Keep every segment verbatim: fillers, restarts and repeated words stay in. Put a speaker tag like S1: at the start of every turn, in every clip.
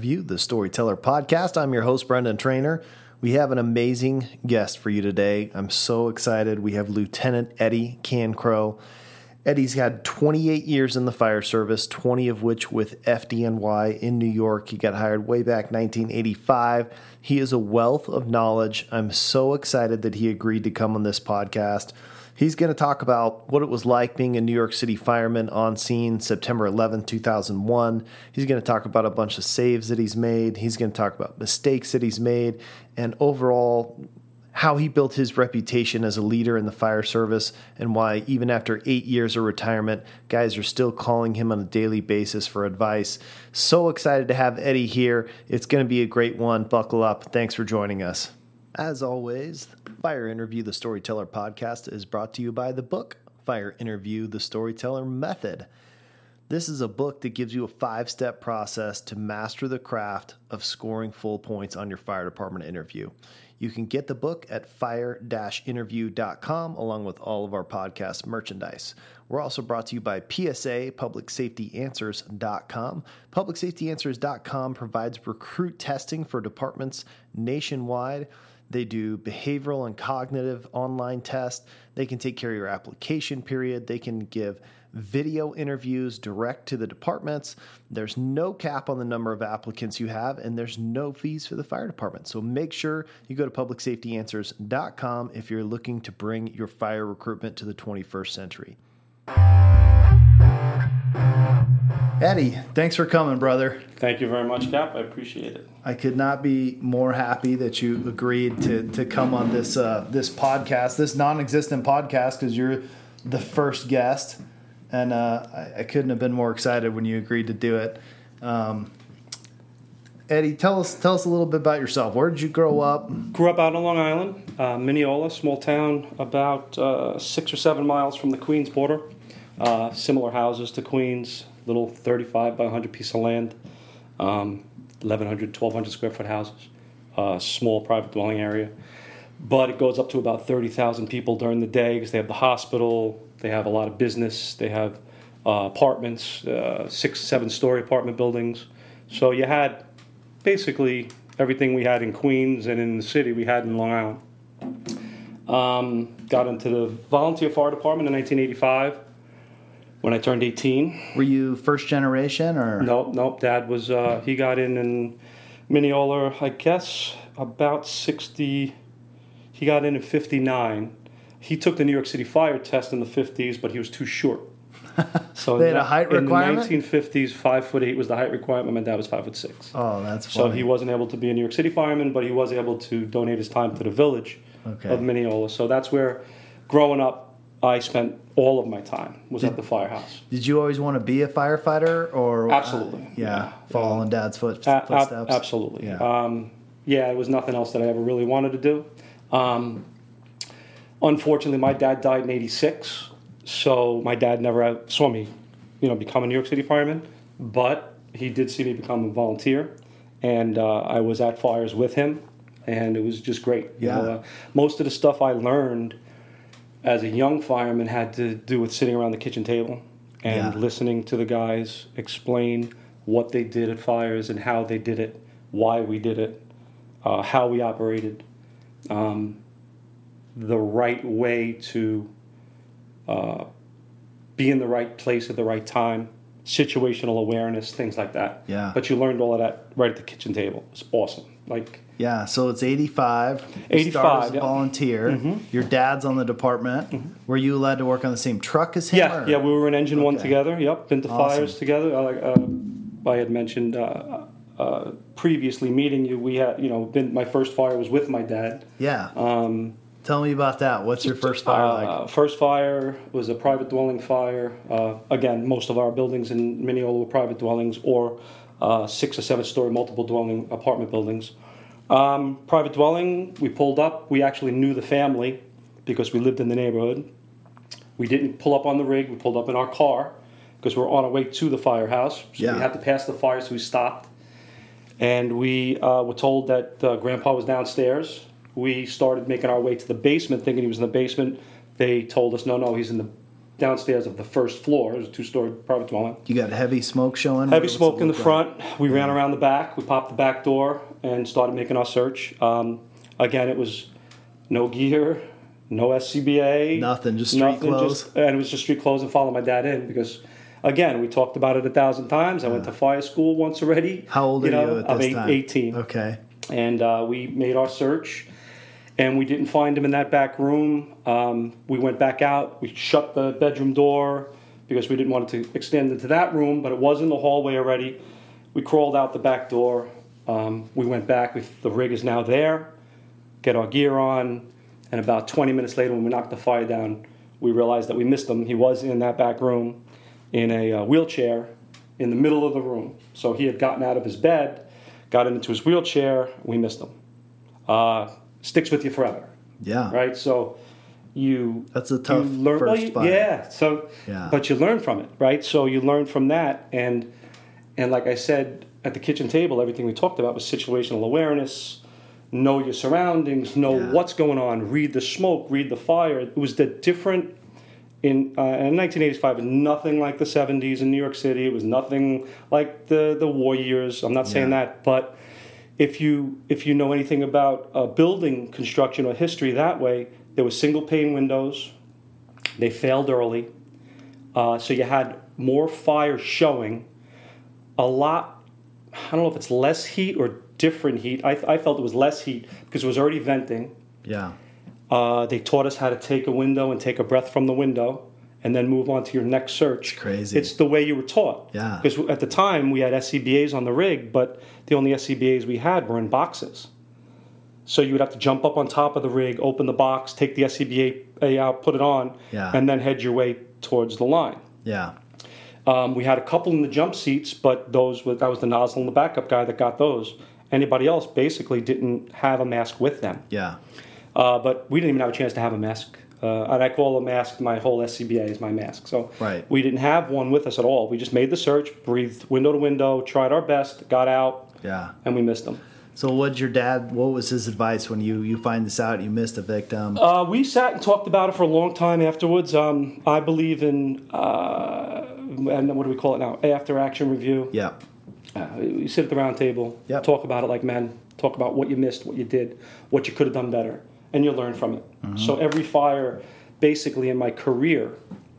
S1: Interview, the Storyteller Podcast. I'm your host, Brendan Trainer. We have an amazing guest for you today. I'm so excited. We have Lieutenant Eddie Cancrow. Eddie's had twenty-eight years in the fire service, twenty of which with F D N Y in New York. He got hired way back nineteen eighty-five. He is a wealth of knowledge. I'm so excited that he agreed to come on this podcast. He's going to talk about what it was like being a New York City fireman on scene September eleventh, two thousand one. He's going to talk about a bunch of saves that he's made. He's going to talk about mistakes that he's made and overall how he built his reputation as a leader in the fire service and why even after eight years of retirement, guys are still calling him on a daily basis for advice. So excited to have Eddie here. It's going to be a great one. Buckle up. Thanks for joining us. As always, Fire Interview, the Storyteller Podcast is brought to you by the book Fire Interview, the Storyteller Method. This is a book that gives you a five-step process to master the craft of scoring full points on your fire department interview. You can get the book at fire dash interview dot com along with all of our podcast merchandise. We're also brought to you by P S A, public safety answers dot com. public safety answers dot com provides recruit testing for departments nationwide. They do behavioral and cognitive online tests. They can take care of your application period. They can give video interviews direct to the departments. There's no cap on the number of applicants you have, and there's no fees for the fire department. So make sure you go to public safety answers dot com if you're looking to bring your fire recruitment to the twenty-first century. Eddie, thanks for coming, brother.
S2: Thank you very much, Cap. I appreciate it.
S1: I could not be more happy that you agreed to to come on this uh, this podcast, this non-existent podcast, because you're the first guest, and uh, I, I couldn't have been more excited when you agreed to do it. Um, Eddie, tell us tell us a little bit about yourself. Where did you grow up?
S2: Grew up out on Long Island, uh, Mineola, small town, about uh, six or seven miles from the Queens border. Uh, similar houses to Queens. Little thirty-five by one hundred piece of land, um, eleven hundred, twelve hundred square foot houses, uh, small private dwelling area. But it goes up to about thirty thousand people during the day because they have the hospital, they have a lot of business, they have uh, apartments, uh, six, seven story apartment buildings. So you had basically everything we had in Queens and in the city we had in Long Island. Um, got into the volunteer fire department in nineteen eighty-five. When I turned eighteen.
S1: Were you first generation or?
S2: Nope, nope. Dad was, uh, he got in in Mineola, I guess, about sixty. He got in in fifty-nine. He took the New York City fire test in the fifties, but he was too short. So
S1: they had a height
S2: in
S1: requirement?
S2: In the nineteen fifties, five foot eight was the height requirement. My dad was five foot six.
S1: Oh, that's funny.
S2: So he wasn't able to be a New York City fireman, but he was able to donate his time to the village
S1: okay.
S2: of Mineola. So that's where, growing up, I spent all of my time was
S1: did,
S2: at the firehouse.
S1: Did you always want to be a firefighter, or
S2: absolutely?
S1: Uh, yeah,
S2: yeah,
S1: follow in Dad's foot,
S2: a-
S1: footsteps.
S2: A- absolutely.
S1: Yeah.
S2: Um, yeah, it was nothing else that I ever really wanted to do. Um, unfortunately, my dad died in eighty-six, so my dad never saw me, you know, become a New York City fireman. But he did see me become a volunteer, and uh, I was at fires with him, and it was just great.
S1: Yeah.
S2: You know, uh, most of the stuff I learned as a young fireman had to do with sitting around the kitchen table and
S1: yeah.
S2: listening to the guys explain what they did at fires and how they did it, why we did it, uh, how we operated, um, the right way to uh, be in the right place at the right time, situational awareness, things like that.
S1: Yeah.
S2: But you learned all of that right at the kitchen table. It's awesome. Like.
S1: Yeah, so it's eighty-five. You
S2: eighty-five,
S1: start as a
S2: yeah.
S1: volunteer.
S2: Mm-hmm.
S1: Your dad's on the department. Mm-hmm. Were you allowed to work on the same truck as him?
S2: Yeah,
S1: or?
S2: yeah, we were in Engine
S1: okay.
S2: One together. Yep, been to
S1: Awesome.
S2: fires together. Uh, uh, I had mentioned uh, uh, previously meeting you. We had, you know, been my first fire was with my dad.
S1: Yeah.
S2: Um,
S1: Tell me about that. What's your first fire
S2: uh,
S1: like?
S2: First fire was a private dwelling fire. Uh, again, most of our buildings in Mineola were private dwellings or uh, six or seven story multiple dwelling apartment buildings. Um, private dwelling, we pulled up. We actually knew the family because we lived in the neighborhood. We didn't pull up on the rig. We pulled up in our car because we were on our way to the firehouse. So
S1: yeah.
S2: we had to pass the fire, so we stopped. And we uh, were told that uh, Grandpa was downstairs. We started making our way to the basement, thinking he was in the basement. They told us, no, no, he's in the downstairs of the first floor. It was a two-story private dwelling.
S1: You got heavy smoke showing?
S2: Heavy
S1: What's
S2: smoke
S1: it
S2: in the
S1: look
S2: front.
S1: like?
S2: We ran around the back. We popped the back door and started making our search. Um, again, it was no gear, no S C B A.
S1: Nothing, just street
S2: nothing,
S1: clothes?
S2: Just, and it was just street clothes and follow my dad in because, again, we talked about it a thousand times. I went to fire school once already.
S1: How old
S2: you
S1: are
S2: know,
S1: you at
S2: I'm
S1: this
S2: eight,
S1: time?
S2: eighteen.
S1: Okay.
S2: And uh, we made our search. And we didn't find him in that back room. Um, we went back out. We shut the bedroom door because we didn't want it to extend into that room, but it was in the hallway already. We crawled out the back door. Um, we went back. We, the rig is now there. Get our gear on. And about twenty minutes later, when we knocked the fire down, we realized that we missed him. He was in that back room in a uh, wheelchair in the middle of the room. So he had gotten out of his bed, got into his wheelchair. We missed him. Uh, sticks with you forever.
S1: Yeah.
S2: Right? So you
S1: That's a tough
S2: you learn,
S1: first
S2: well, you,
S1: fire.
S2: Yeah. So
S1: Yeah.
S2: but you learn from it, right? So you learn from that and and like I said at the kitchen table, everything we talked about was situational awareness, know your surroundings, know
S1: Yeah.
S2: what's going on, read the smoke, read the fire. It was the different in uh, in nineteen eighty-five, it was nothing like the seventies in New York City. It was nothing like the the war years. I'm not saying
S1: Yeah.
S2: that, but If you if you know anything about uh, building construction or history that way, there were single pane windows. They failed early, uh, so you had more fire showing. A lot. I don't know if it's less heat or different heat. I, I felt it was less heat because it was already venting.
S1: Yeah.
S2: Uh, they taught us how to take a window and take a breath from the window, and then move on to your next search.
S1: Crazy.
S2: It's the way you were taught.
S1: Yeah.
S2: Because at the time we had S C B As on the rig, but the only S C B As we had were in boxes. So you would have to jump up on top of the rig, open the box, take the S C B A out, put it on,
S1: Yeah.
S2: and then head your way towards the line.
S1: Yeah.
S2: Um, we had a couple in the jump seats, but those were, that was the nozzle and the backup guy that got those. Anybody else basically didn't have a mask with them.
S1: Yeah.
S2: Uh, but we didn't even have a chance to have a mask. Uh, and I call a mask, my whole S C B A is my mask. So
S1: Right.
S2: we didn't have one with us at all. We just made the search, breathed window to window, tried our best, got out,
S1: Yeah.
S2: and we missed them.
S1: So what'd your dad, what was his advice when you, you find this out, you missed a victim?
S2: Uh, we sat and talked about it for a long time afterwards. Um, I believe in, uh, and what do we call it now? After action review.
S1: Yeah.
S2: Uh, you sit at the round table,
S1: Yep.
S2: talk about it like men, talk about what you missed, what you did, what you could have done better, and you learn from it.
S1: Mm-hmm.
S2: So every fire, basically in my career,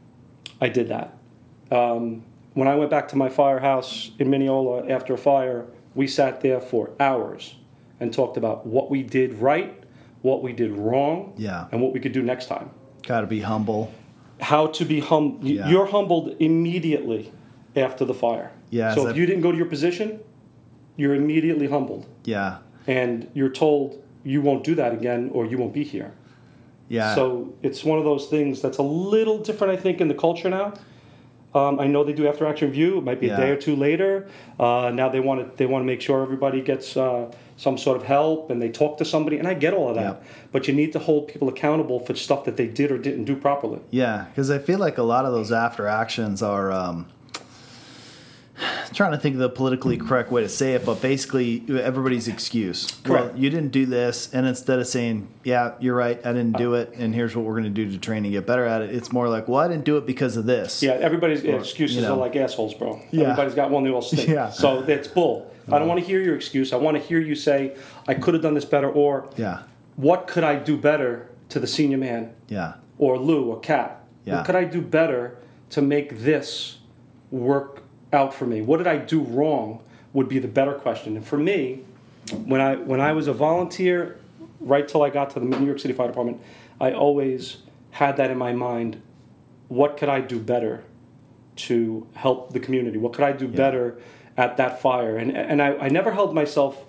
S2: I did that. Um, when I went back to my firehouse in Mineola after a fire, we sat there for hours and talked about what we did right, what we did wrong,
S1: Yeah.
S2: and what we could do next time.
S1: Got to be humble.
S2: How to be hum.
S1: Yeah.
S2: You're humbled immediately after the fire.
S1: Yeah,
S2: So
S1: is
S2: if
S1: that-
S2: you didn't go to your position, you're immediately humbled,
S1: Yeah.
S2: and you're told you won't do that again, or you won't be here.
S1: Yeah.
S2: So it's one of those things that's a little different, I think, in the culture now. Um, I know they do after action review. It might be
S1: Yeah.
S2: a day or two later. Uh, now they want to they want to make sure everybody gets uh, some sort of help, and they talk to somebody. And I get all of that,
S1: Yep.
S2: but you need to hold people accountable for stuff that they did or didn't do properly.
S1: Yeah, because I feel like a lot of those after actions are. Um, trying to think of the politically correct way to say it, but basically everybody's excuse.
S2: Correct.
S1: Well, you didn't do this, and instead of saying, "Yeah, you're right, I didn't do it, and here's what we're going to do to train and get better at it," it's more like, "Well, I didn't do it because of this."
S2: Yeah, everybody's
S1: Or,
S2: excuses
S1: you know.
S2: are like assholes, bro.
S1: Yeah.
S2: Everybody's got one they all stink.
S1: Yeah.
S2: So that's bull. I don't want to hear your excuse. I want to hear you say, I could have done this better, or
S1: Yeah.
S2: what could I do better to the senior man,
S1: Yeah.
S2: or Lou, or Kat?
S1: Yeah.
S2: What could I do better to make this work out for me? What did I do wrong would be the better question. And for me, when I when I was a volunteer, right till I got to the New York City Fire Department, I always had that in my mind. What could I do better to help the community? What could I do better at that fire? And and I, I never held myself,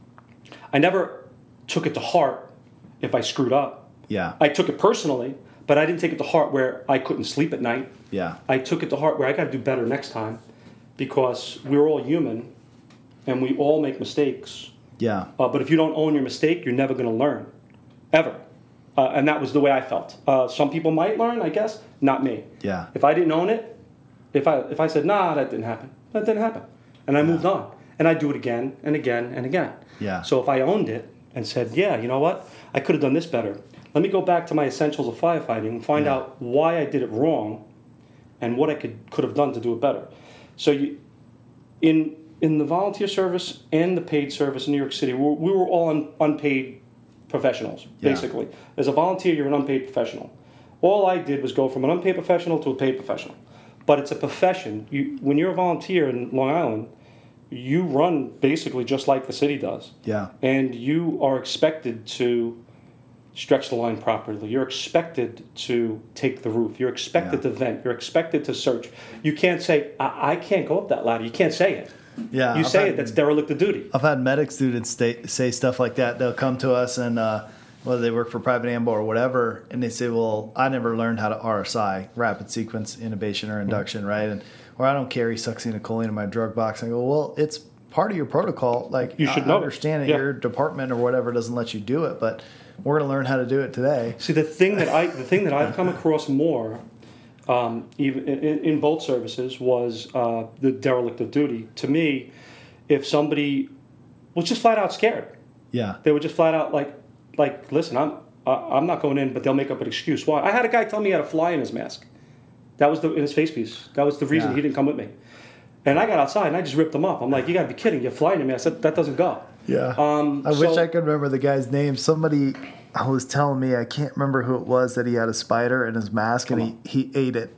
S2: I never took it to heart if I screwed up.
S1: Yeah.
S2: I took it personally, but I didn't take it to heart where I couldn't sleep at night.
S1: Yeah.
S2: I took it to heart where I got to do better next time, because we're all human and we all make mistakes.
S1: Yeah.
S2: Uh, but if you don't own your mistake, you're never going to learn, ever. Uh, and that was the way I felt. Uh, some people might learn, I guess, not me.
S1: Yeah.
S2: If I didn't own it, if I if I said, nah, that didn't happen, that didn't happen. And I moved on. And I do it again and again and again.
S1: Yeah.
S2: So if I owned it and said, yeah, you know what, I could have done this better. Let me go back to my essentials of firefighting and find
S1: Yeah.
S2: out why I did it wrong and what I could could have done to do it better. So you, in in the volunteer service and the paid service in New York City, we were, we were all un, unpaid professionals,
S1: Yeah.
S2: basically. As a volunteer, you're an unpaid professional. All I did was go from an unpaid professional to a paid professional. But it's a profession. You, when you're a volunteer in Long Island, you run basically just like the city does.
S1: Yeah.
S2: And you are expected to stretch the line properly. You're expected to take the roof. You're expected
S1: Yeah.
S2: to vent. You're expected to search. You can't say, I, I can't go up that ladder. You can't say it.
S1: Yeah.
S2: You
S1: I've
S2: say
S1: had-
S2: it. That's derelict of duty.
S1: I've had medic students stay, say stuff like that. They'll come to us and uh, whether they work for private ambo or whatever, and they say, "Well, I never learned how to R S I, rapid sequence intubation or induction, right?" And or I don't carry succinylcholine in my drug box. I go, "Well, it's part of your protocol. Like
S2: You should
S1: I
S2: know it.
S1: understand that
S2: Yeah.
S1: your department or whatever doesn't let you do it, but we're going to learn how to do it today."
S2: See, the thing that I the thing that I've come across more, um, even in, in both services, was uh, the derelict of duty. To me, if somebody was just flat out scared,
S1: Yeah.
S2: they were just flat out like, like, listen, I'm uh, I'm not going in, but they'll make up an excuse. Why? I had a guy tell me he had a fly in his mask. That was the in his face piece. That was the reason
S1: Yeah.
S2: he didn't come with me. And I got outside and I just ripped him up. I'm like, you got to be kidding! You have a fly in your mask. That, that doesn't go.
S1: Yeah.
S2: Um,
S1: I wish
S2: so-
S1: I could remember the guy's name. Somebody was telling me, I can't remember who it was, that he had a spider in his mask and he, he ate it.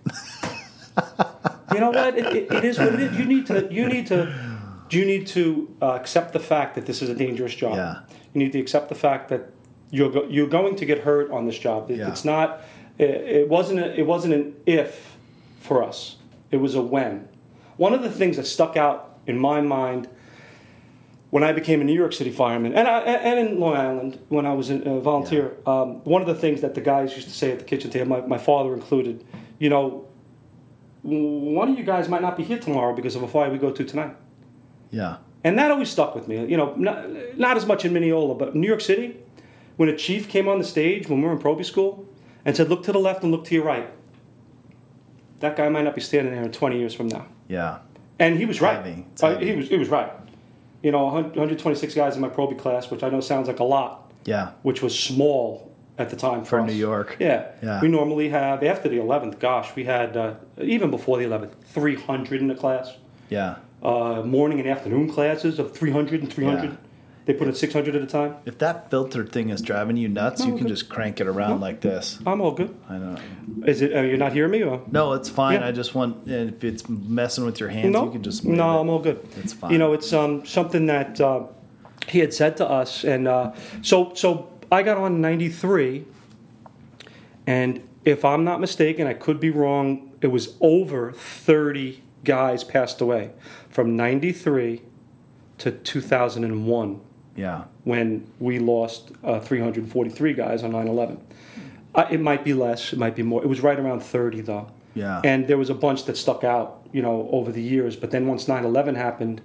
S2: You know what? It, it, it is what it is. You need to. You need to. You need to uh, accept the fact that this is a dangerous job.
S1: Yeah.
S2: You need to accept the fact that you're go, you're going to get hurt on this job. It,
S1: Yeah.
S2: It's not. It, it wasn't. A, it wasn't an if for us. It was a when. One of the things that stuck out in my mind when I became a New York City fireman, and I, and in Long Island when I was a volunteer, um, one of the things that the guys used to say at the kitchen table, my, my father included, you know, one of you guys might not be here tomorrow because of a fire we go to tonight.
S1: Yeah.
S2: And that always stuck with me. You know, not, not as much in Mineola, but New York City, when a chief came on the stage when we were in Proby school and said, look to the left and look to your right, that guy might not be standing there in twenty years from now.
S1: Yeah.
S2: And he was right.
S1: Heavy. It's
S2: Uh,
S1: heavy.
S2: he was he was right. You know, one hundred twenty-six guys in my Proby class, which I know sounds like a lot,
S1: Yeah.
S2: which was small at the time for,
S1: For
S2: us.
S1: New York.
S2: Yeah.
S1: Yeah.
S2: We normally have, after the eleventh, gosh, we had, uh, even before the eleventh, three hundred in the class.
S1: Yeah.
S2: Uh, morning and afternoon classes of three hundred and three hundred.
S1: Yeah.
S2: They put in six hundred at a time.
S1: If that filter thing is driving you nuts,
S2: No,
S1: you
S2: we're
S1: can
S2: good.
S1: just crank it around
S2: No.
S1: like this.
S2: I'm all good.
S1: I know.
S2: Is it? Uh, you're not hearing me? Or?
S1: No, it's fine.
S2: Yeah.
S1: I just want, and if it's messing with your hands,
S2: No,
S1: you can just move
S2: no,
S1: it.
S2: I'm all good.
S1: It's fine.
S2: You know, it's um, something that uh, he had said to us, and uh, so so I got on ninety-three, and if I'm not mistaken, I could be wrong. It was over thirty guys passed away from ninety-three to two thousand one.
S1: Yeah.
S2: When we lost uh, three hundred forty-three guys on nine eleven. Uh, it might be less, it might be more. It was right around thirty, though.
S1: Yeah.
S2: And there was a bunch that stuck out, you know, over the years. But then once nine eleven happened,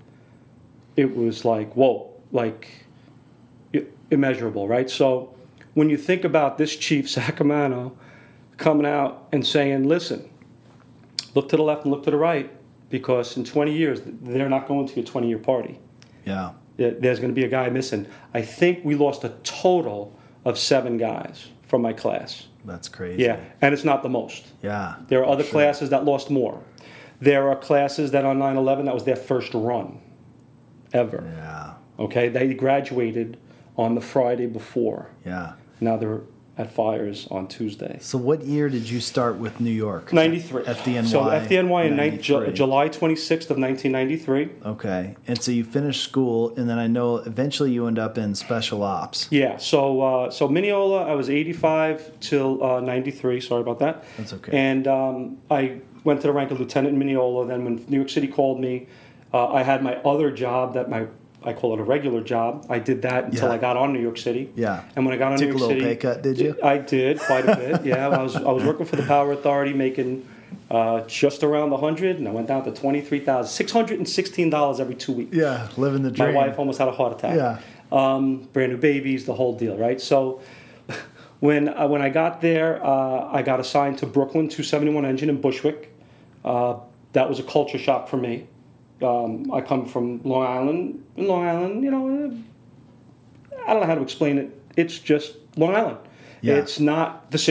S2: it was like, whoa, like i- immeasurable, right? So when you think about this chief, Sacramento, coming out and saying, listen, look to the left and look to the right, because in twenty years, they're not going to your twenty-year party.
S1: Yeah.
S2: There's going to be a guy missing. I think we lost a total of seven guys from my class.
S1: That's crazy.
S2: Yeah, and it's not the most.
S1: Yeah.
S2: There are other
S1: Sure.
S2: classes that lost more. There are classes that on nine eleven, that was their first run ever.
S1: Yeah.
S2: Okay, they graduated on the Friday before.
S1: Yeah.
S2: Now they're at fires on Tuesday.
S1: So what year did you start with New York?
S2: ninety-three.
S1: F D N Y.
S2: So F D N Y in nine, Ju-
S1: ninety-three.
S2: July twenty-sixth of nineteen ninety-three.
S1: Okay. And so you finished school, and then I know eventually you end up in special ops.
S2: Yeah, so uh, so Mineola, I was eighty-five till uh, ninety-three. Sorry about that.
S1: That's okay.
S2: And um, I went to the rank of lieutenant in Mineola. Then when New York City called me, uh, I had my other job that my I call it a regular job. I did that until
S1: Yeah.
S2: I got on New York City.
S1: Yeah.
S2: And when I got on
S1: Took
S2: New
S1: a
S2: York
S1: little
S2: City,
S1: pay cut, did you?
S2: I did quite a bit. Yeah, I was I was working for the Power Authority, making uh, just around a hundred, and I went down to twenty three thousand six hundred and sixteen dollars every two weeks.
S1: Yeah. Living the
S2: My
S1: dream.
S2: wife almost had a heart attack.
S1: Yeah.
S2: Um, brand new babies, the whole deal, right? So when uh, when I got there, uh, I got assigned to Brooklyn two seventy-one engine in Bushwick. Uh, that was a culture shock for me. Um, I come from Long Island. In Long Island, you know, I don't know how to explain it. It's just Long Island.
S1: Yeah.
S2: It's not the city.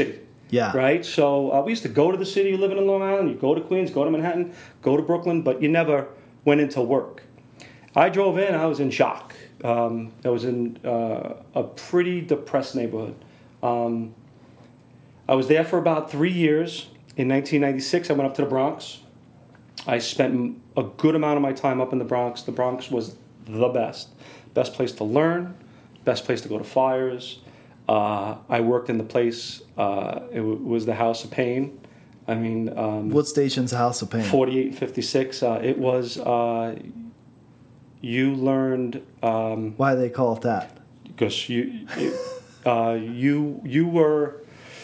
S3: Yeah.
S2: Right? So uh, we used to go to the city living in Long Island. You go to Queens, go to Manhattan, go to Brooklyn, but you never went into work. I drove in, I was in shock. Um, I was in uh, a pretty depressed neighborhood. Um, I was there for about three years. In nineteen ninety-six, I went up to the Bronx. I spent a good amount of my time up in the Bronx. The Bronx was the best. Best place to learn, best place to go to fires. Uh, I worked in the place, uh, it w- was the House of Pain. I mean... Um,
S3: what station's House of Pain?
S2: forty-eight and fifty-six. Uh, it was, uh, you learned... Um,
S3: Why do they call it that?
S2: Because you, you, uh, you, you were,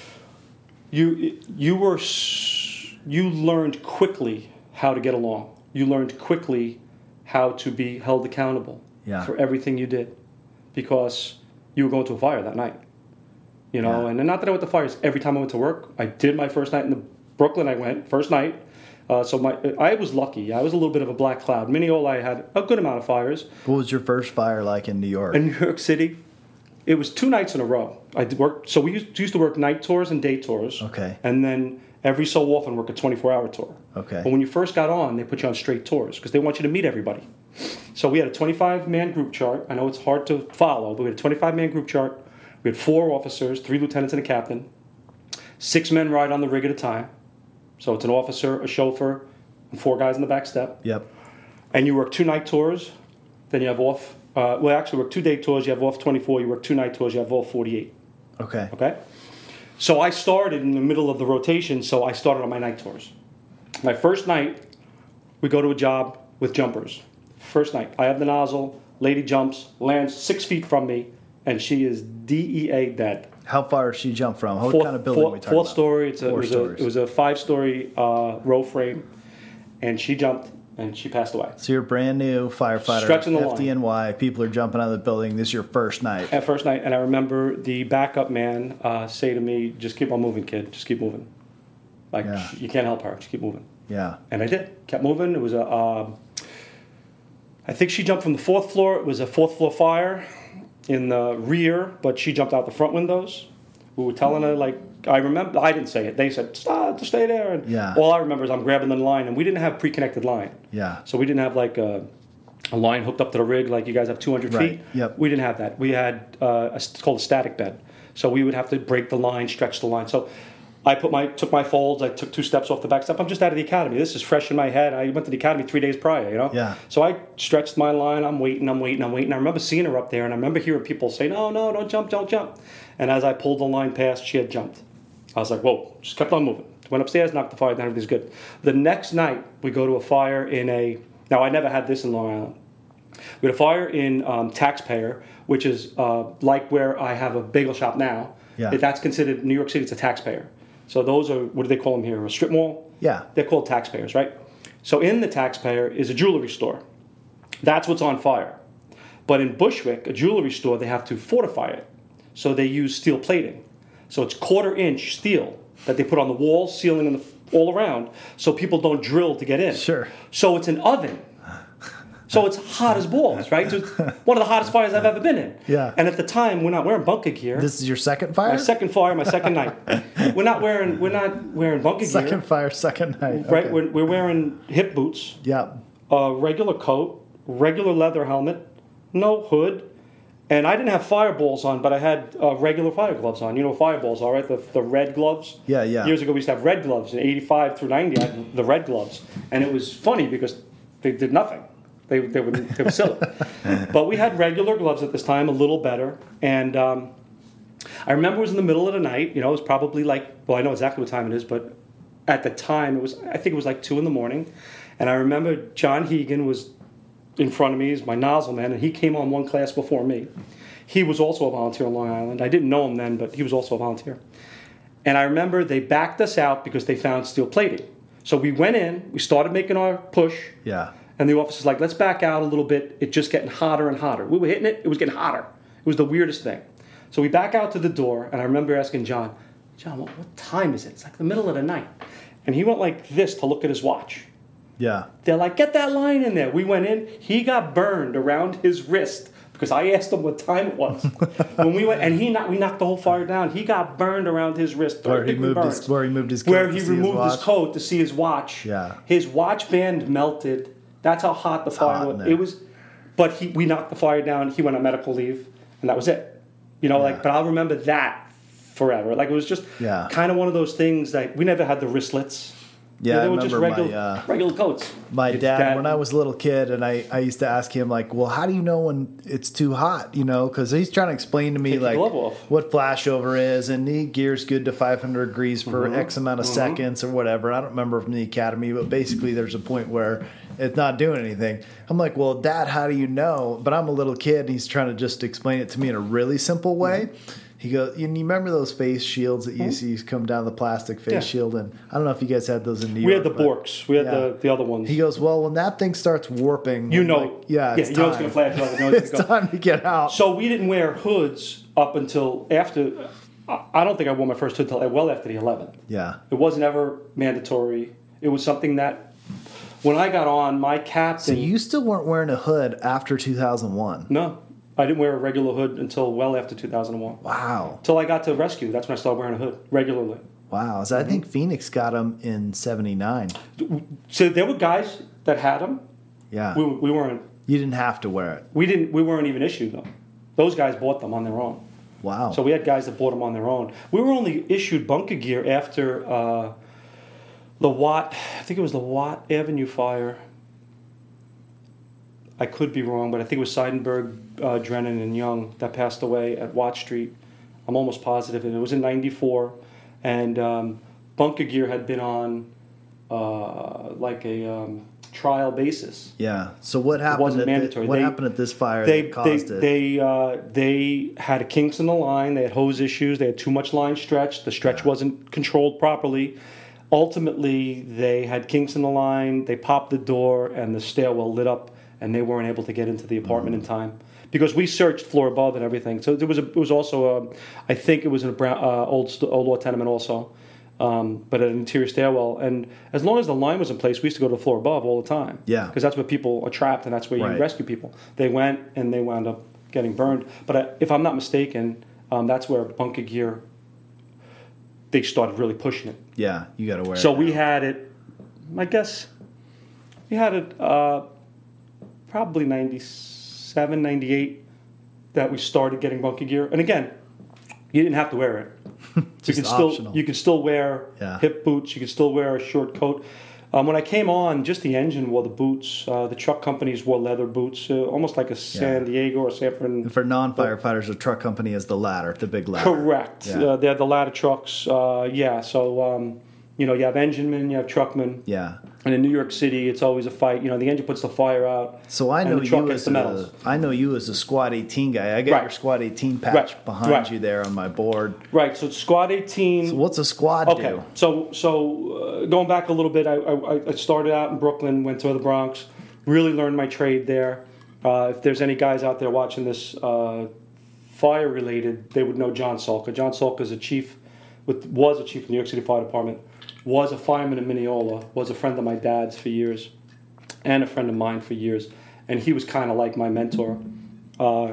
S2: you, you were, you learned quickly how to get along. You learned quickly how to be held accountable
S3: yeah.
S2: for everything you did, because you were going to a fire that night. You know, yeah. and not that I went to fires every time I went to work. I did my first night in the Brooklyn. I went first night. Uh, so my, I was lucky. I was a little bit of a black cloud. Mineola, I had a good amount of fires.
S3: What was your first fire like in New York?
S2: In New York City, it was two nights in a row. I worked. So we used, used to work night tours and day tours.
S3: Okay.
S2: And then every so often work a twenty-four hour tour.
S3: Okay.
S2: But when you first got on, they put you on straight tours because they want you to meet everybody. So we had a twenty-five man group chart. I know it's hard to follow, but we had a twenty-five man group chart. We had four officers, three lieutenants and a captain. Six men ride on the rig at a time. So it's an officer, a chauffeur, and four guys in the back step.
S3: Yep.
S2: And you work two night tours, then you have off, uh, well actually work two day tours, you have off twenty-four, you work two night tours, you have off forty-eight.
S3: Okay.
S2: Okay? So I started in the middle of the rotation, so I started on my night tours. My first night, we go to a job with jumpers. First night, I have the nozzle, lady jumps, lands six feet from me, and she is D E A dead.
S3: How far she jumped from? What
S2: fourth,
S3: kind of building
S2: fourth,
S3: are we talking
S2: fourth
S3: about?
S2: story. It's a,
S3: Four
S2: it, was a, it was a five-story uh, row frame, and she jumped, and she passed away.
S3: So you're a brand new firefighter,
S2: Stretching the
S3: F D N Y. People are jumping out of the building. This is your first night.
S2: At first night, and I remember the backup man uh, say to me, "Just keep on moving, kid. Just keep moving. Like
S3: Yeah.
S2: you can't help her. Just keep moving."
S3: Yeah.
S2: And I did. Kept moving. It was a. Uh, I think she jumped from the fourth floor. It was a fourth floor fire in the rear, but she jumped out the front windows. We were telling her, like, I remember, I didn't say it. They said, stop, to stay there. And
S3: Yeah.
S2: all I remember is I'm grabbing the line, and we didn't have pre-connected line.
S3: Yeah.
S2: So we didn't have, like, a, a line hooked up to the rig like you guys have two hundred
S3: Right.
S2: feet.
S3: Yep.
S2: We didn't have that. We had, uh, a, it's called a static bed. So we would have to break the line, stretch the line. So I put my took my folds. I took two steps off the back step. I'm just out of the academy. This is fresh in my head. I went to the academy three days prior, you know?
S3: Yeah.
S2: So I stretched my line. I'm waiting, I'm waiting, I'm waiting. I remember seeing her up there, and I remember hearing people say, no, no, don't jump, don't jump. And as I pulled the line past, she had jumped. I was like, whoa, just kept on moving. Went upstairs, knocked the fire down, everything's good. The next night, we go to a fire in a, now I never had this in Long Island. We had a fire in um, Taxpayer, which is uh, like where I have a bagel shop now.
S3: Yeah.
S2: That's considered, New York City, it's a taxpayer. So those are, what do they call them here, a strip mall?
S3: Yeah.
S2: They're called taxpayers, right? So in the taxpayer is a jewelry store. That's what's on fire. But in Bushwick, a jewelry store, they have to fortify it. So they use steel plating. So it's quarter inch steel that they put on the walls, ceiling, and the, all around, so people don't drill to get in.
S3: Sure.
S2: So it's an oven. So it's hot as balls, right? So it's one of the hottest fires I've ever been in.
S3: Yeah.
S2: And at the time, we're not wearing bunker gear.
S3: This is your second fire?
S2: My second fire, my second night. We're not wearing we're not wearing bunker
S3: Second
S2: gear.
S3: fire, second night.
S2: Right?
S3: Okay.
S2: We're, we're wearing hip boots,
S3: Yeah.
S2: a regular coat, regular leather helmet, no hood, and I didn't have fireballs on, but I had uh, regular fire gloves on. You know what fireballs are, right? The, the red gloves.
S3: Yeah, yeah.
S2: Years ago, we used to have red gloves. In eighty-five through ninety, I had the red gloves. And it was funny because they did nothing. They, they, were, they were silly. But we had regular gloves at this time, a little better. And um, I remember it was in the middle of the night. You know, it was probably like, well, I know exactly what time it is, but at the time, it was, I think it was like two in the morning. And I remember John Hegan was in front of me, he's my nozzle man, and he came on one class before me. He was also a volunteer on Long Island. I didn't know him then, but he was also a volunteer. And I remember they backed us out because they found steel plating. So we went in, we started making our push,
S3: Yeah.
S2: and the officer's like, let's back out a little bit. It's just getting hotter and hotter. We were hitting it, it was getting hotter. It was the weirdest thing. So we back out to the door, and I remember asking John, John, what, what time is it? It's like the middle of the night. And he went like this to look at his watch.
S3: Yeah.
S2: They're like, get that line in there. We went in. He got burned around his wrist because I asked him what time it was when we went, and he knocked, we knocked the whole fire down. He got burned around his wrist.
S3: Where he moved his, where he moved his coat
S2: where
S3: to
S2: he
S3: see
S2: removed
S3: his,
S2: his coat to see his watch.
S3: Yeah.
S2: His watch band melted. That's how hot the fire
S3: hot in
S2: was.
S3: there.
S2: It was, but he we knocked the fire down. He went on medical leave, and that was it. You know,
S3: Yeah.
S2: like, but I'll remember that forever. Like, it was just
S3: Yeah.
S2: kind of one of those things that we never had the wristlets.
S3: Yeah,
S2: You know, they
S3: I
S2: were just
S3: remember
S2: regular,
S3: my, uh,
S2: regular coats.
S3: My
S2: It's
S3: dad,
S2: that-
S3: when I was a little kid, and I, I used to ask him, like, well, how do you know when it's too hot? You know, because he's trying to explain to me,
S2: Take your
S3: like,
S2: glove off.
S3: what flashover is, and the gear's good to five hundred degrees for
S2: Mm-hmm.
S3: X amount of seconds or whatever. I don't remember from the academy, but basically there's a point where it's not doing anything. I'm like, well, Dad, how do you know? But I'm a little kid, and he's trying to just explain it to me in a really simple way.
S2: Mm-hmm.
S3: He goes, you remember those face shields that you used to use come down the plastic face
S2: Yeah.
S3: shield? And I don't know if you guys had those in New
S2: We
S3: York.
S2: had the
S3: but-
S2: Borks. We had
S3: Yeah.
S2: the, the other ones.
S3: He goes, well, when that thing starts warping,
S2: you know,
S3: like, yeah, it's
S2: you
S3: time.
S2: know it's going to flash. You know it's
S3: it's
S2: gonna go.
S3: time to get out.
S2: So we didn't wear hoods up until after. I I don't think I wore my first hood until well after the eleventh.
S3: Yeah,
S2: It wasn't ever mandatory. It was something that when I got on, my
S3: so
S2: captain.
S3: you still weren't wearing a hood after two thousand one.
S2: No, I didn't wear a regular hood until well after two thousand one.
S3: Wow,
S2: Until I got to rescue, that's when I started wearing a hood regularly.
S3: wow. So I think Phoenix got them in seventy-nine.
S2: So there were guys that had them.
S3: Yeah,
S2: We, we weren't.
S3: you didn't have to wear it.
S2: We didn't. We weren't even issued them. Those guys bought them on their own.
S3: Wow.
S2: So we had guys that bought them on their own. We were only issued bunker gear after uh, the Watt. I think it was the Watt Avenue fire. I could be wrong, but I think it was Seidenberg, uh, Drennan, and Young that passed away at Watt Street. I'm almost positive, and it was in ninety-four. And um, bunker gear had been on uh, like a um, trial basis.
S3: yeah. So what happened?
S2: wasn't
S3: at the-
S2: mandatory.
S3: what
S2: They-
S3: happened at this fire
S2: They
S3: that
S2: they
S3: caused it?
S2: they uh, they had a kinks in the line. They had hose issues. They had too much line stretch. The stretch wasn't controlled properly. Ultimately, they had kinks in the line. They popped the door, and the stairwell lit up, and they weren't able to get into the apartment in time because we searched floor above and everything. So there was a, it was also a, I think it was in a brown, uh, old st- old law tenement also. Um, but an interior stairwell, and as long as the line was in place, we used to go to the floor above all the time.
S3: Yeah.
S2: because that's where people are trapped, and that's where you
S3: Right.
S2: rescue people. They went and they wound up getting burned. But I, if I'm not mistaken, um, that's where bunker gear. They started really pushing it.
S3: yeah, you got to wear
S2: So
S3: it.
S2: we
S3: now.
S2: had it. I guess we had it uh, probably ninety-seven, ninety-eight that we started getting bunker gear. And again, you didn't have to wear it. you
S3: Just
S2: could still
S3: optional.
S2: you could still wear
S3: Yeah.
S2: hip boots. You could still wear a short coat. Um, when I came on, just the engine wore the boots. Uh, the truck companies wore leather boots, uh, almost like a San Diego or San Fran.
S3: And for non-firefighters, the truck company is the ladder, the big ladder.
S2: Correct.
S3: Yeah.
S2: Uh, they're the ladder trucks. Uh, yeah. So um, you know, you have enginemen, you have truckmen.
S3: Yeah.
S2: And in New York City, it's always a fight. You know, the engine puts the fire out.
S3: So I
S2: and
S3: know
S2: the truck
S3: you
S2: gets
S3: as
S2: the metals.
S3: a, I know you as a Squad eighteen guy. I got
S2: Right.
S3: your Squad eighteen patch
S2: Right.
S3: behind
S2: Right.
S3: you there on my board.
S2: Right. So it's Squad eighteen.
S3: So what's a squad
S2: Okay,
S3: do?
S2: so so uh, going back a little bit, I, I, I started out in Brooklyn, went to the Bronx, really learned my trade there. Uh, if there's any guys out there watching this uh, fire related, they would know John Salka. John Salka is a chief, with was a chief in the New York City Fire Department, was a fireman in Mineola, was a friend of my dad's for years, and a friend of mine for years, and he was kind of like my mentor. Uh,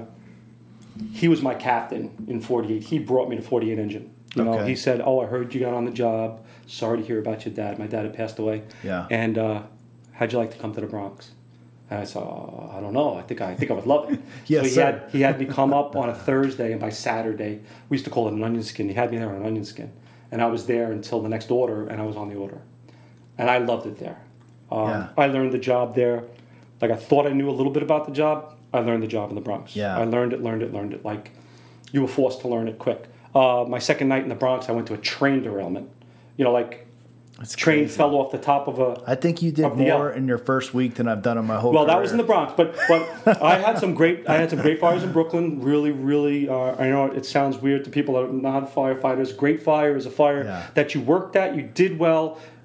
S2: he was my captain in forty-eight. He brought me to forty-eight engine. You know,
S3: Okay.
S2: he said, "Oh, I heard you got on the job. Sorry to hear about your dad. My dad had passed away.
S3: Yeah.
S2: And uh, how'd you like to come to the Bronx?" And I said, oh, "I don't know. I think I, I think I would love it."
S3: Yes,
S2: so he
S3: sir.
S2: had he had me come up on a Thursday, and by Saturday, we used to call it an onion skin. He had me there on an onion skin, and I was there until the next order, and I was on the order, and I loved it there. Um,
S3: Yeah.
S2: I learned the job there. Like I thought I knew a little bit about the job. I learned the job in the Bronx.
S3: Yeah.
S2: I learned it, learned it, learned it. Like you were forced to learn it quick. Uh, my second night in the Bronx, I went to a train derailment. You know, like
S3: It's
S2: train
S3: crazy.
S2: fell off the top of a.
S3: I think you did
S2: Of the
S3: more
S2: L.
S3: in your first week than I've done in my whole
S2: Well,
S3: career.
S2: that was in the Bronx, but but I had some great I had some great fires in Brooklyn. Really, really. Uh, I know it sounds weird to people that are not firefighters. Great fire is a fire
S3: Yeah.
S2: that you worked at, you did well.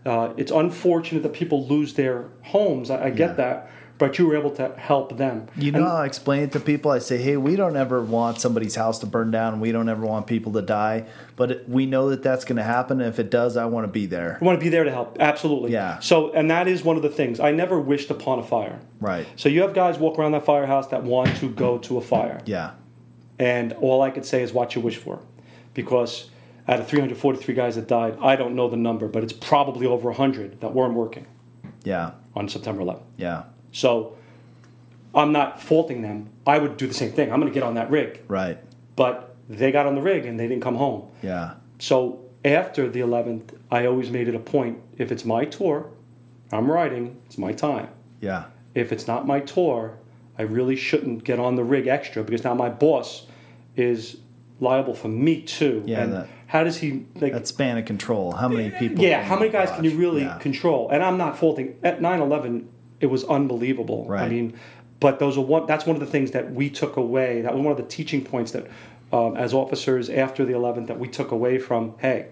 S2: Uh, it's unfortunate that people lose their homes. I, I get
S3: Yeah.
S2: that, but you were able to help them.
S3: You know
S2: And-
S3: how I explain it to people? I say, hey, we don't ever want somebody's house to burn down. We don't ever want people to die. But it, we know that that's going to happen. And if it does, I want to be there.
S2: I want to be there to help. Absolutely.
S3: Yeah.
S2: So, and that is one of the things. I never wished upon a fire.
S3: Right.
S2: So you have guys walk around that firehouse that want to go to a fire.
S3: Yeah.
S2: And all I could say is what you wish for. Because out of three hundred forty-three guys that died, I don't know the number, but it's probably over one hundred that weren't working
S3: Yeah.
S2: on September eleventh.
S3: Yeah.
S2: So I'm not faulting them. I would do the same thing. I'm going to get on that rig.
S3: Right.
S2: But they got on the rig and they didn't come home.
S3: Yeah.
S2: So after the eleventh, I always made it a point. If it's my tour, I'm riding, it's my time.
S3: Yeah.
S2: If it's not my tour, I really shouldn't get on the rig extra because now my boss is liable for me too.
S3: Yeah,
S2: And
S3: that-
S2: how does he like?
S3: That span of control. How many people?
S2: Yeah, how many guys can you
S3: Gosh,
S2: really
S3: yeah.
S2: control? And I'm not faulting. At nine eleven, it was unbelievable. I
S3: Right.
S2: mean, but those are one. That's one of the things that we took away. That was one of the teaching points that, um, as officers after the eleventh, that we took away from. Hey,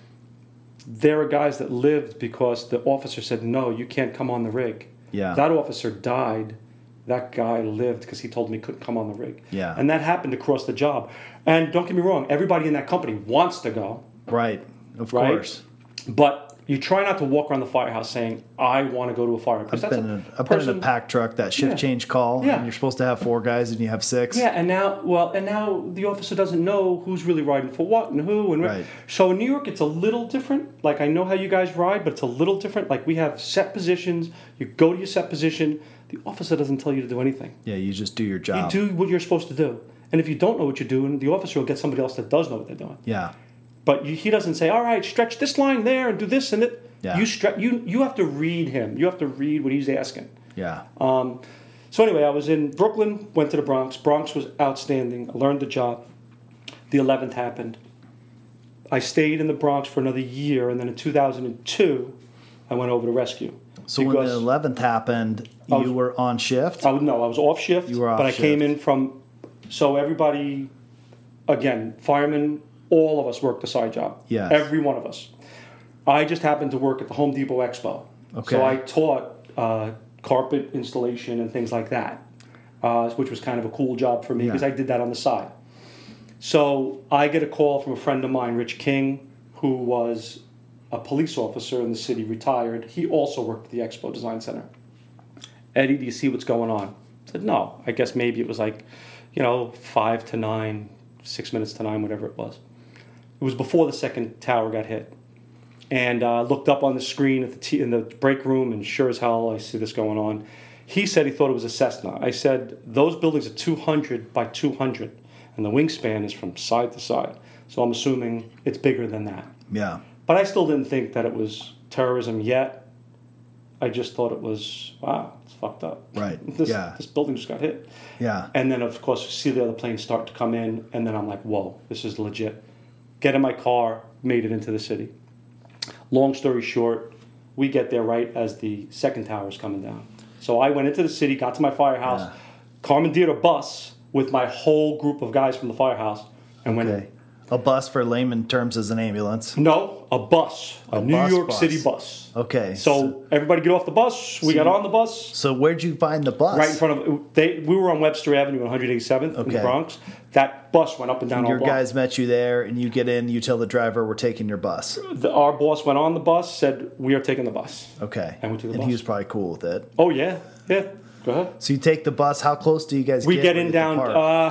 S2: there are guys that lived because the officer said no, you can't come on the rig.
S3: Yeah.
S2: That officer died. That guy lived because he told me he couldn't come on the rig.
S3: Yeah.
S2: And that happened across the job. And don't get me wrong, everybody in that company wants to go.
S3: Right. Of
S2: Right?
S3: course.
S2: But you try not to walk around the firehouse saying, I want to go to a fire. Because
S3: I've
S2: that's
S3: been,
S2: a
S3: in, I've been in a
S2: person-
S3: pack truck, that shift
S2: Yeah.
S3: change call,
S2: Yeah.
S3: and you're supposed to have four guys and you have six.
S2: Yeah, and now, well, and now the officer doesn't know who's really riding for what and who. And
S3: Right.
S2: So in New York, it's a little different. Like, I know how you guys ride, but it's a little different. Like, we have set positions. You go to your set position. The officer doesn't tell you to do anything.
S3: Yeah, you just do your
S2: You
S3: job.
S2: do what you're supposed to do. And if you don't know what you're doing, the officer will get somebody else that does know what they're doing.
S3: Yeah.
S2: But you, he doesn't say, all right, stretch this line there and do this and it.
S3: Yeah.
S2: You, stre- you, you have to read him. You have to read what he's asking.
S3: Yeah.
S2: Um, so anyway, I was in Brooklyn, went to the Bronx. Bronx was outstanding. I learned the job. The eleventh happened. I stayed in the Bronx for another year, and then in two thousand two, I went over to rescue.
S3: So when the eleventh happened, you
S2: I was-
S3: were on shift?
S2: I would no, I was off shift.
S3: You were off
S2: but I came
S3: shift.
S2: in from. So everybody, again, firemen, all of us worked a side job.
S3: Yes.
S2: Every one of us. I just happened to work at the Home Depot Expo.
S3: Okay.
S2: So I taught uh, carpet installation and things like that, uh, which was kind of a cool job for me
S3: Yeah.
S2: because I did that on the side. So I get a call from a friend of mine, Rich King, who was a police officer in the city, retired. He also worked at the Expo Design Center. Eddie, do you see what's going on? I said, no. I guess maybe it was like, you know, five to nine, six minutes to nine, whatever it was. It was before the second tower got hit. And I uh, looked up on the screen at the t- in the break room, and sure as hell, I see this going on. He said he thought it was a Cessna. I said, those buildings are two hundred by two hundred, and the wingspan is from side to side. So I'm assuming it's bigger than that.
S3: Yeah.
S2: But I still didn't think that it was terrorism yet. I just thought it was, wow, it's fucked up.
S3: Right.
S2: This,
S3: Yeah.
S2: this building just got hit.
S3: Yeah.
S2: And then, of course, you see the other planes start to come in, and then I'm like, whoa, this is legit. Get in my car, made it into the city. Long story short, we get there right as the second tower is coming down. So I went into the city, got to my firehouse,
S3: Yeah.
S2: commandeered a bus with my whole group of guys from the firehouse, and went in.
S3: Okay. A bus for layman terms is an ambulance.
S2: No, a bus, a,
S3: A
S2: New
S3: bus
S2: York
S3: bus.
S2: City bus.
S3: Okay.
S2: So everybody get off the bus. We
S3: So
S2: got
S3: you-
S2: on the bus.
S3: So where'd you find the bus?
S2: Right in front of they. We were on Webster Avenue, one hundred eighty-seventh in
S3: Okay.
S2: the Bronx. That bus went up and down our
S3: Your
S2: block.
S3: guys met you there, and you get in. You tell the driver, "We're taking your bus."
S2: The, our boss went on the bus, said, "We are taking the bus."
S3: Okay.
S2: And we took the
S3: and
S2: bus.
S3: he was probably cool with it.
S2: Oh yeah, yeah. Go ahead.
S3: So you take the bus. How close do you guys
S2: We
S3: get?
S2: get
S3: when
S2: in
S3: you
S2: down.
S3: depart?
S2: Uh,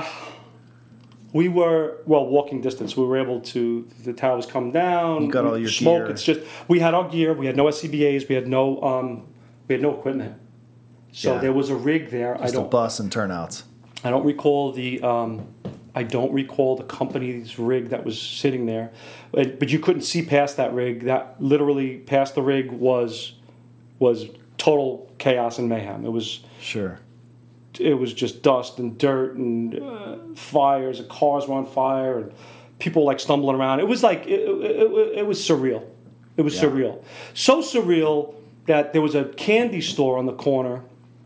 S2: we were well walking distance. We were able to. The towers come down.
S3: You got all
S2: we
S3: your
S2: smoke.
S3: gear.
S2: It's just we had our gear. We had no S C B As. We had no. Um, we had no equipment. So
S3: Yeah.
S2: there was a rig there.
S3: Just
S2: I
S3: a
S2: don't.
S3: bus and turnouts.
S2: I don't recall the. Um, I don't recall the company's rig that was sitting there, but, but you couldn't see past that rig. That literally past the rig was was total chaos and mayhem. It was
S3: Sure.
S2: it was just dust and dirt and uh, fires and cars were on fire and people like stumbling around. It was like it, it, it, it was surreal. It was
S3: Yeah.
S2: surreal. So surreal that there was a candy store on the corner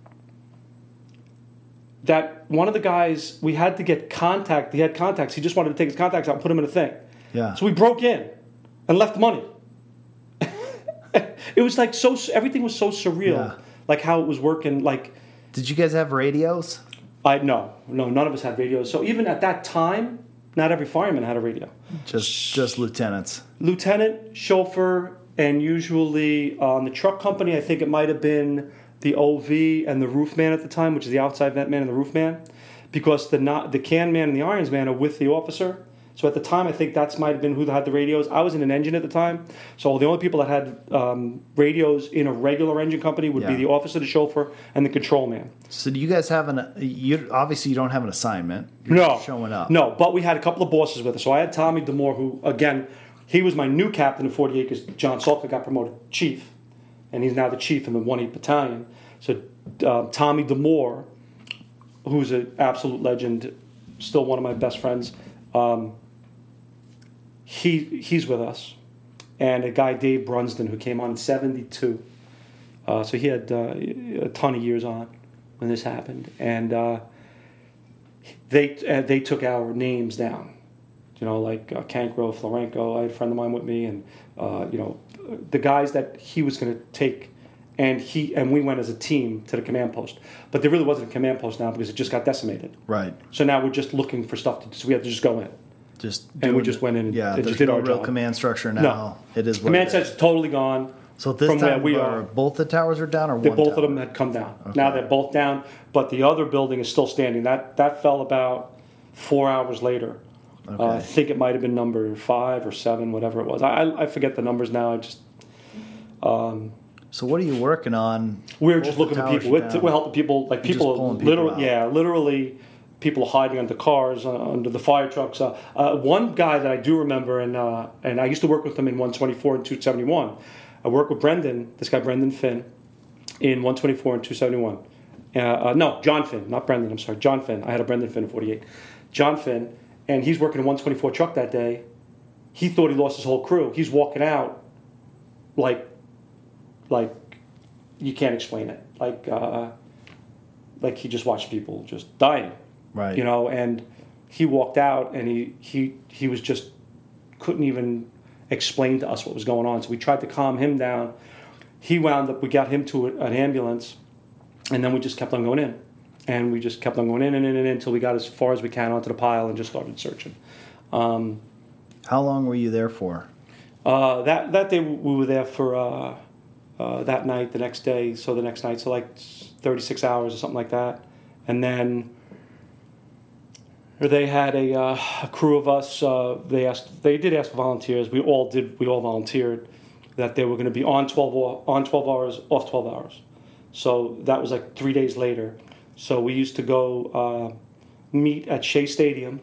S2: that one of the guys, we had to get contact. He had contacts. He just wanted to take his contacts out and put them in a thing.
S3: Yeah.
S2: So we broke in and left money. It was like so. Everything was so surreal,
S3: Yeah.
S2: like how it was working. Like
S3: Did you guys have radios?
S2: I no, no, none of us had radios. So even at that time, not every fireman had a radio.
S3: Just just lieutenants.
S2: Lieutenant, chauffeur, and usually uh, on the truck company, I think it might have been the O V and the roof man at the time, which is the outside vent man and the roof man, because the not, the can man and the irons man are with the officer. So at the time, I think that's might have been who had the radios. I was in an engine at the time, so the only people that had um, radios in a regular engine company would be
S3: Yeah.
S2: the officer, the chauffeur, and the control man.
S3: So do you guys have an? You obviously you don't have an assignment. You're
S2: No,
S3: just showing up.
S2: No, but we had a couple of bosses with us. So I had Tommy Demore, who again, he was my new captain in forty-eight because John Salka got promoted chief, and he's now the chief in the one eight Battalion. So uh, Tommy Demore, who's an absolute legend, still one of my best friends. Um, he he's with us, and a guy Dave Brunsden who came on in seventy-two. Uh, so he had uh, a ton of years on when this happened, and uh, they uh, they took our names down. You know, like uh, Cancro, Florenco. I had a friend of mine with me, and uh, you know, the guys that he was going to take, and he and we went as a team to the command post. But there really wasn't a command post now because it just got decimated.
S3: Right.
S2: So now we're just looking for stuff to do. So we have to just go in.
S3: Just
S2: And we
S3: doing-
S2: just went in and-
S3: yeah.
S2: and
S3: There's
S2: just did
S3: no
S2: our
S3: real
S2: job.
S3: command structure now.
S2: No.
S3: It is what
S2: Command
S3: it is.
S2: set's totally gone.
S3: So at this
S2: from where
S3: time,
S2: we
S3: are
S2: are.
S3: both the towers are down, or
S2: They,
S3: one
S2: both
S3: tower?
S2: of them had come down.
S3: Okay.
S2: Now they're both down, but the other building is still standing. That that fell about four hours later.
S3: Okay.
S2: Uh, I think it might have been number five or seven, whatever it was. I, I forget the numbers now. I just um,
S3: So what are you working on?
S2: we're
S3: Both
S2: just
S3: the
S2: looking for
S3: towers
S2: people.
S3: are
S2: We're,
S3: down.
S2: we're helping people, like
S3: You're just
S2: people,
S3: pulling people
S2: literally,
S3: out.
S2: yeah, literally, people hiding under cars, uh, under the fire trucks. Uh, uh, one guy that I do remember, and uh, and I used to work with him in one twenty-four and two seventy-one. I worked with Brendan, this guy Brendan Finn, in one twenty-four and two seventy-one. Uh, uh, no, John Finn, not Brendan. I'm sorry, John Finn. I had a Brendan Finn in forty-eight. John Finn, and he's working in one twenty-four truck that day. He thought he lost his whole crew. He's walking out like, like you can't explain it. Like, uh, like he just watched people just dying.
S3: Right.
S2: You know, and he walked out, and he he he was just couldn't even explain to us what was going on. So we tried to calm him down. He wound up. We got him to a, an ambulance, and then we just kept on going in, and we just kept on going in and in and in until we got as far as we can onto the pile and just started searching. Um,
S3: How long were you there for?
S2: uh, that that day we were there for uh, uh, that night. The next day, so the next night, so like thirty-six hours or something like that, and then. Or they had a, uh, a crew of us. Uh, they asked. They did ask for volunteers. We all did. We all volunteered that they were going to be on twelve o- on twelve hours, off twelve hours. So that was like three days later. So we used to go uh, meet at Shea Stadium.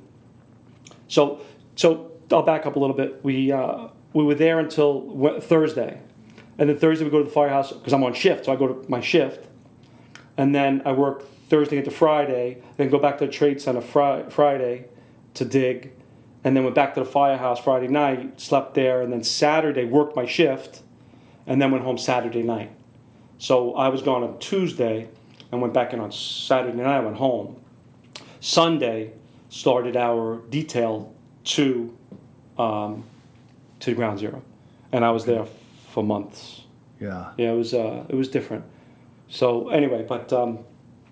S2: So so I'll back up a little bit. We uh, we were there until we- Thursday, and then Thursday we go to the firehouse because I'm on shift. So I go to my shift, and then I work Thursday into Friday, then go back to the trade center fri- Friday to dig, and then went back to the firehouse Friday night, slept there, and then Saturday worked my shift, and then went home Saturday night. So I was gone on Tuesday and went back in on Saturday night. I went home. Sunday started our detail to um, to Ground Zero, and I was there for months.
S3: Yeah.
S2: Yeah, it was uh, it was different. So anyway, but. Um,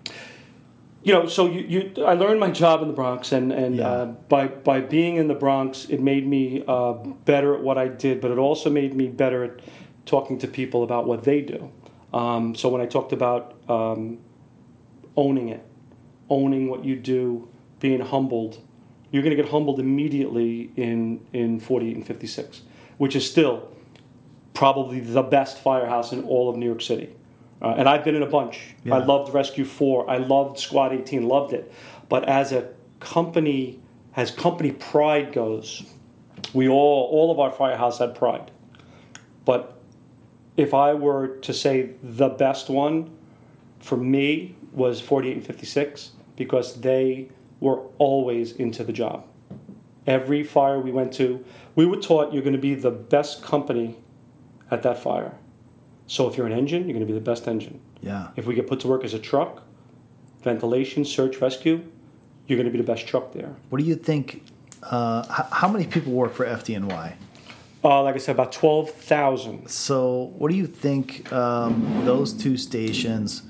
S2: You know, so you, you, I learned my job in the Bronx, and, and
S3: Yeah.
S2: uh, by by being in the Bronx, it made me uh, better at what I did, but it also made me better at talking to people about what they do. Um, so when I talked about um, owning it, owning what you do, being humbled, you're going to get humbled immediately in, in forty-eight and fifty-six, which is still probably the best firehouse in all of New York City. Uh, and I've been in a bunch.
S3: Yeah.
S2: I loved Rescue four. I loved Squad eighteen, loved it. But as a company, as company pride goes, we all, all of our firehouse had pride. But if I were to say the best one, for me, was forty-eight and fifty-six, because they were always into the job. Every fire we went to, we were taught you're going to be the best company at that fire. So if you're an engine, you're going to be the best engine.
S3: Yeah.
S2: If we get put to work as a truck, ventilation, search, rescue, you're going to be the best truck there.
S3: What do you think? Uh, h- how many people work for F D N Y?
S2: Uh, like I said, about twelve thousand.
S3: So, what do you think um, those two stations?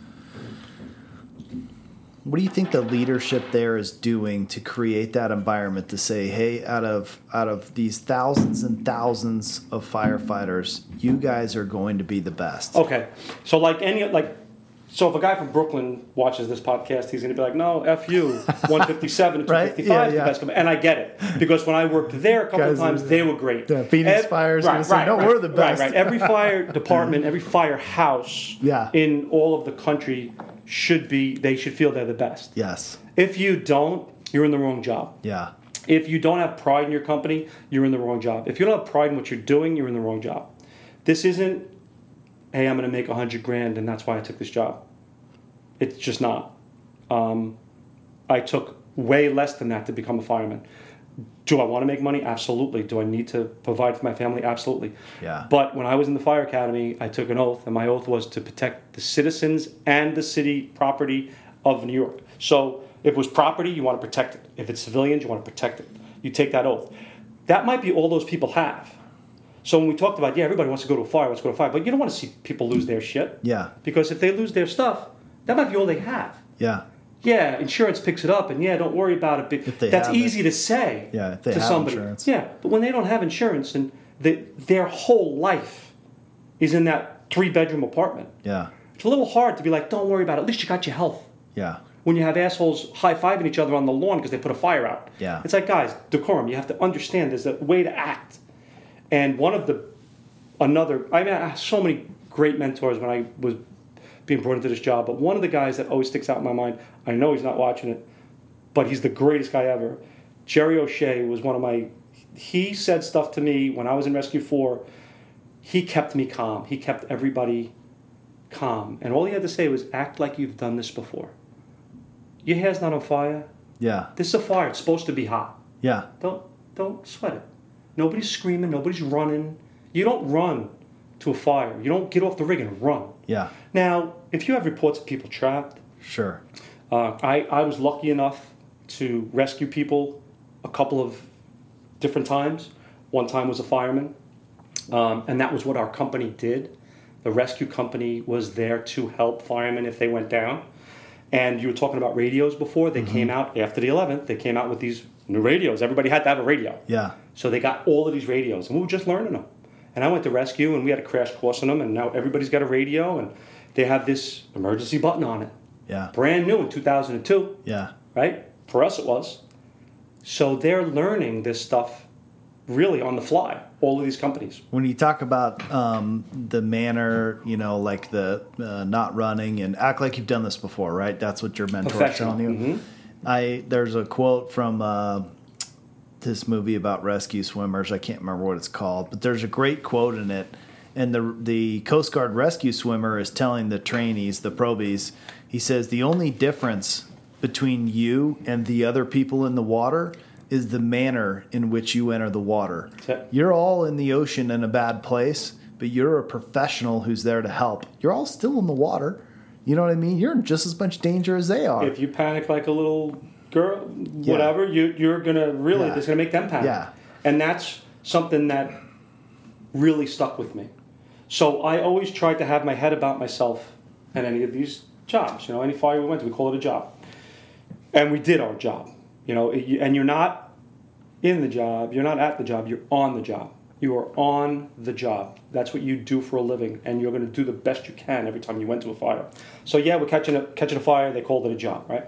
S3: What do you think the leadership there is doing to create that environment to say, "Hey, out of out of these thousands and thousands of firefighters, you guys are going to be the best"?
S2: Okay, so like any like, so if a guy from Brooklyn watches this podcast, he's going to be like, "No, f you, one fifty-seven and two
S3: Right?
S2: fifty-five
S3: Yeah,
S2: is the
S3: yeah.
S2: best," company. And I get it because when I worked there a couple
S3: Guys,
S2: of times, they were great.
S3: yeah, Phoenix
S2: Ev-
S3: Fire is gonna say, "No, we're the best."
S2: Right, right. Every fire department, every firehouse
S3: Yeah.
S2: in all of the country should be. They should feel they're the best.
S3: Yes.
S2: If you don't, you're in the wrong job.
S3: Yeah.
S2: If you don't have pride in your company, you're in the wrong job. If you don't have pride in what you're doing, you're in the wrong job. This isn't, hey, I'm going to make a hundred grand and that's why I took this job. It's just not. Um, I took way less than that to become a fireman. Do I want to make money? Absolutely. Do I need to provide for my family? Absolutely.
S3: Yeah.
S2: But when I was in the fire academy, I took an oath, and my oath was to protect the citizens and the city property of New York. So if it was property, you want to protect it. If it's civilians, you want to protect it. You take that oath. That might be all those people have. So when we talked about, yeah, everybody wants to go to a fire, wants to go to a fire, but you don't want to see people lose their shit.
S3: Yeah.
S2: Because if they lose their stuff, that might be all they have.
S3: Yeah.
S2: Yeah, insurance picks it up, and yeah, don't worry about it.
S3: If they
S2: That's
S3: have
S2: easy
S3: it.
S2: to say
S3: Yeah, if they
S2: to
S3: have
S2: somebody.
S3: insurance.
S2: Yeah, but when they don't have insurance and the, their whole life is in that three-bedroom apartment,
S3: Yeah.
S2: it's a little hard to be like, don't worry about it. At least you got your health.
S3: Yeah.
S2: When you have assholes high-fiving each other on the lawn because they put a fire out.
S3: Yeah.
S2: It's like, guys, decorum. You have to understand there's a way to act. And one of the, another, I mean, I had so many great mentors when I was being brought into this job, but one of the guys that always sticks out in my mind, I know he's not watching it, but he's the greatest guy ever. Jerry O'Shea was one of my, he said stuff to me when I was in Rescue four. He kept me calm. He kept everybody calm. And all he had to say was, act like you've done this before. Your hair's not on fire.
S3: Yeah.
S2: This is a fire. It's supposed to be hot.
S3: Yeah.
S2: Don't don't sweat it. Nobody's screaming. Nobody's running. You don't run to a fire. You don't get off the rig and run.
S3: Yeah.
S2: Now, if you have reports of people trapped,
S3: Sure.
S2: uh, I, I was lucky enough to rescue people a couple of different times. One time was a fireman, um, and that was what our company did. The rescue company was there to help firemen if they went down. And you were talking about radios before. They mm-hmm. came out after the eleventh. They came out with these new radios. Everybody had to have a radio.
S3: Yeah.
S2: So they got all of these radios, and we were just learning them. And I went to rescue, and we had a crash course on them, and now everybody's got a radio, and they have this emergency button on it.
S3: Yeah.
S2: Brand new in two thousand two.
S3: Yeah.
S2: Right? For us, it was. So they're learning this stuff really on the fly, all of these companies.
S3: When you talk about um, the manner, you know, like the uh, not running and act like you've done this before, right? That's what your mentor's telling you.
S2: Mm-hmm.
S3: I there's a quote from uh, this movie about rescue swimmers. I can't remember what it's called, but there's a great quote in it. And the the Coast Guard rescue swimmer is telling the trainees, the probies, he says, the only difference between you and the other people in the water is the manner in which you enter the water. You're all in the ocean in a bad place, but you're a professional who's there to help. You're all still in the water. You know what I mean? You're in just as much danger as they are.
S2: If you panic like a little girl, whatever, yeah. you, you're going to really,
S3: yeah.
S2: it's going to make them panic.
S3: Yeah.
S2: And that's something that really stuck with me. So I always tried to have my head about myself in any of these jobs. You know, any fire we went to, we call it a job. And we did our job. You know, and you're not in the job, you're not at the job, you're on the job. You are on the job. That's what you do for a living, and you're going to do the best you can every time you went to a fire. So yeah, we're catching a, catching a fire, they called it a job, right?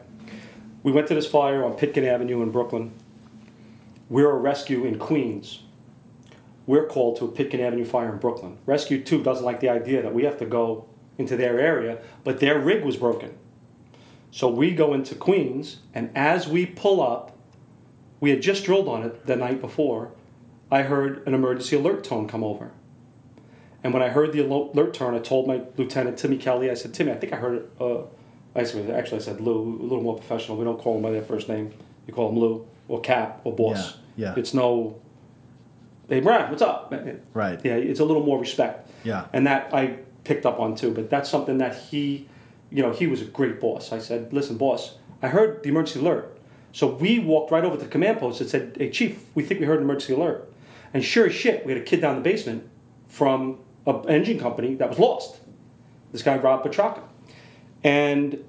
S2: We went to this fire on Pitkin Avenue in Brooklyn. We're a rescue in Queens. We're called to a Pitkin Avenue fire in Brooklyn. Rescue two doesn't like the idea that we have to go into their area, but their rig was broken. So we go into Queens, and as we pull up, we had just drilled on it the night before, I heard an emergency alert tone come over. And when I heard the alert tone, I told my lieutenant, Timmy Kelly, I said, Timmy, I think I heard it. Uh, actually, I said Lou, a little more professional. We don't call them by their first name. You call them Lou or Cap or Boss.
S3: Yeah, yeah.
S2: It's no, hey, Brian, what's up?
S3: Right.
S2: Yeah, it's a little more respect.
S3: Yeah.
S2: And that I picked up on too, but that's something that he... You know, he was a great boss. I said, listen, boss, I heard the emergency alert. So we walked right over to the command post and said, hey, Chief, we think we heard an emergency alert. And sure as shit, we had a kid down in the basement from an engine company that was lost. This guy, Rob Petraka. And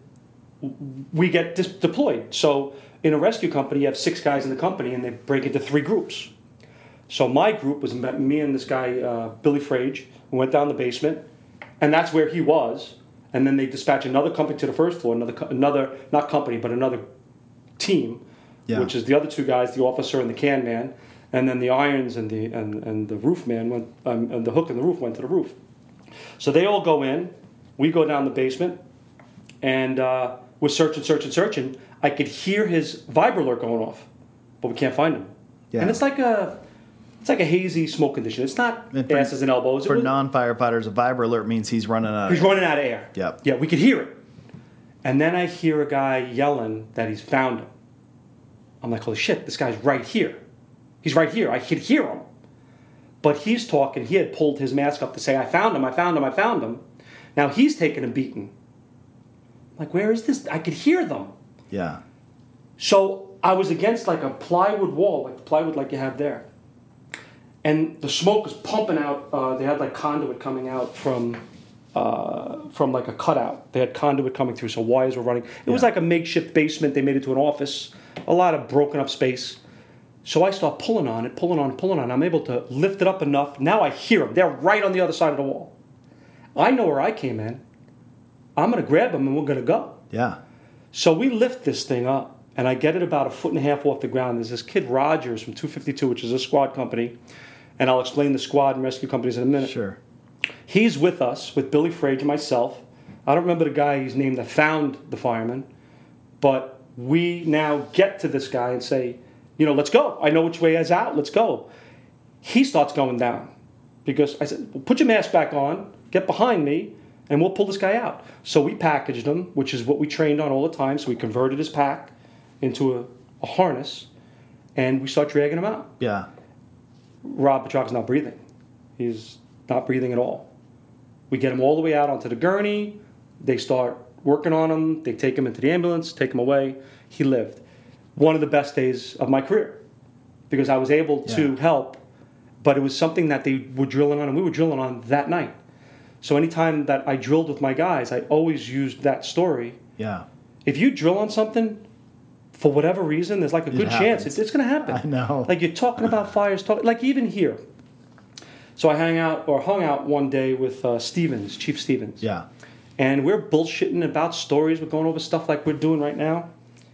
S2: we get dis- deployed. So in a rescue company, you have six guys in the company, and they break into three groups. So my group was me and this guy, uh, Billy Frage, who went down the basement, and that's where he was. And then they dispatch another company to the first floor, another, co- another not company, but another team, yeah. which is the other two guys, the officer and the can man. And then the irons and the and, and the roof man went, um, and the hook and the roof went to the roof. So they all go in. We go down the basement, and uh, we're searching, searching, searching. I could hear his vibra alert going off, but we can't find him. Yeah. And it's like a, it's like a hazy smoke condition. It's not and for, asses and elbows.
S3: For
S2: was,
S3: non-firefighters, a vibra alert means he's running out.
S2: He's
S3: of air.
S2: running out of air.
S3: Yep.
S2: Yeah, we could hear it. And then I hear a guy yelling that he's found him. I'm like, holy shit, this guy's right here. He's right here. I could hear him. But he's talking. He had pulled his mask up to say, I found him, I found him, I found him. Now he's taking a beating. I'm like, where is this? I could hear them.
S3: Yeah.
S2: So I was against like a plywood wall, like the plywood like you have there. And the smoke was pumping out. Uh, they had like conduit coming out from uh, from like a cutout. They had conduit coming through, so wires were running. It yeah. was like a makeshift basement. They made it to an office. A lot of broken up space. So I start pulling on it, pulling on it, pulling on it. I'm able to lift it up enough. Now I hear them. They're right on the other side of the wall. I know where I came in. I'm going to grab them and we're going to go.
S3: Yeah.
S2: So we lift this thing up, and I get it about a foot and a half off the ground. There's this kid, Rogers, from two fifty-two, which is a squad company. And I'll explain the squad and rescue companies in a minute.
S3: Sure.
S2: He's with us, with Billy Frage and myself. I don't remember the guy he's named that found the fireman. But we now get to this guy and say, you know, let's go. I know which way is out. Let's go. He starts going down. Because I said, well, put your mask back on, get behind me, and we'll pull this guy out. So we packaged him, which is what we trained on all the time. So we converted his pack into a, a harness, and we start dragging him out.
S3: Yeah.
S2: Rob Petraka's not breathing. He's not breathing at all. We get him all the way out onto the gurney. They start working on him. They take him into the ambulance, take him away. He lived. One of the best days of my career because I was able to yeah. help, but it was something that they were drilling on, and we were drilling on that night. So anytime that I drilled with my guys, I always used that story.
S3: Yeah.
S2: If you drill on something, for whatever reason, there's like a good chance it's, it's going to happen.
S3: I know.
S2: Like you're talking about fires, talk, like even here. So I hang out or hung out one day with uh, Stevens, Chief Stevens.
S3: Yeah.
S2: And we're bullshitting about stories. We're going over stuff like we're doing right now.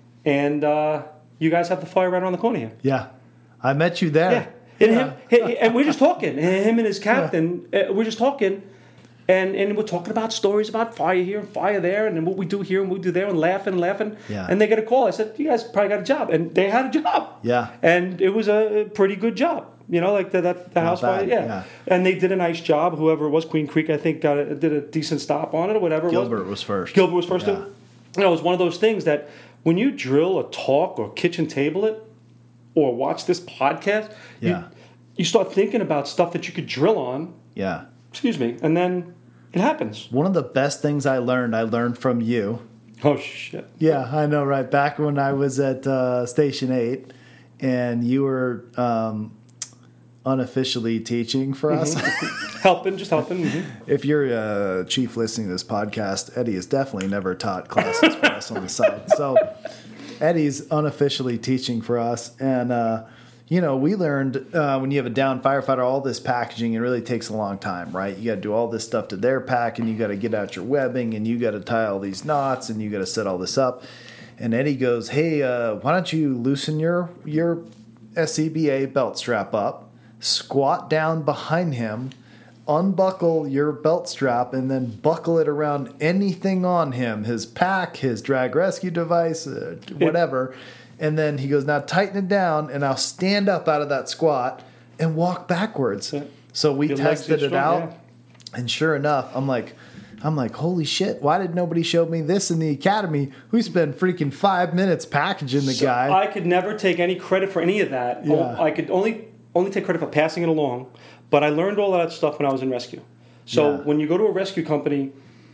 S2: And uh, you guys have the fire right around the corner here.
S3: Yeah. I met you there.
S2: Yeah. And, yeah. Him, and we're just talking. And him and his captain, yeah. uh, we're just talking. And and we're talking about stories about fire here and fire there and then what we do here and what we do there and laughing and laughing.
S3: Yeah.
S2: And they get a call. I said, you guys probably got a job. And they had a job.
S3: Yeah.
S2: And it was a pretty good job. You know, like the, that, the house fire. Yeah. yeah. And they did a nice job. Whoever it was, Queen Creek, I think, got a, did a decent stop on it or whatever
S3: Gilbert
S2: it was.
S3: was first.
S2: Gilbert was first,
S3: yeah.
S2: too. You know, it was one of those things that when you drill or talk or kitchen table it or watch this podcast,
S3: yeah.
S2: you, you start thinking about stuff that you could drill on.
S3: Yeah.
S2: Excuse me. And then it happens.
S3: One of the best things I learned, I learned from you.
S2: Oh, shit.
S3: Yeah, I know, right? Back when I was at uh, Station eight and you were um, unofficially teaching for us.
S2: Mm-hmm. helping, just helping. Mm-hmm.
S3: If you're a chief listening to this podcast, Eddie has definitely never taught classes for us on the side. So Eddie's unofficially teaching for us. And, uh, you know, we learned uh, when you have a down firefighter, all this packaging, it really takes a long time, right? You got to do all this stuff to their pack, and you got to get out your webbing, and you got to tie all these knots, and you got to set all this up. And Eddie goes, hey, uh, why don't you loosen your, your S C B A belt strap up, squat down behind him, unbuckle your belt strap, and then buckle it around anything on him, his pack, his drag rescue device, uh, whatever. And then he goes, now tighten it down, and I'll stand up out of that squat and walk backwards. Yeah. So we Your tested it strong, out, yeah. And sure enough, I'm like, I'm like, holy shit, why did nobody show me this in the academy? We spent freaking five minutes packaging the
S2: so
S3: guy.
S2: I could never take any credit for any of that.
S3: Yeah.
S2: I could only only take credit for passing it along. But I learned all of that stuff when I was in rescue. So yeah. when you go to a rescue company,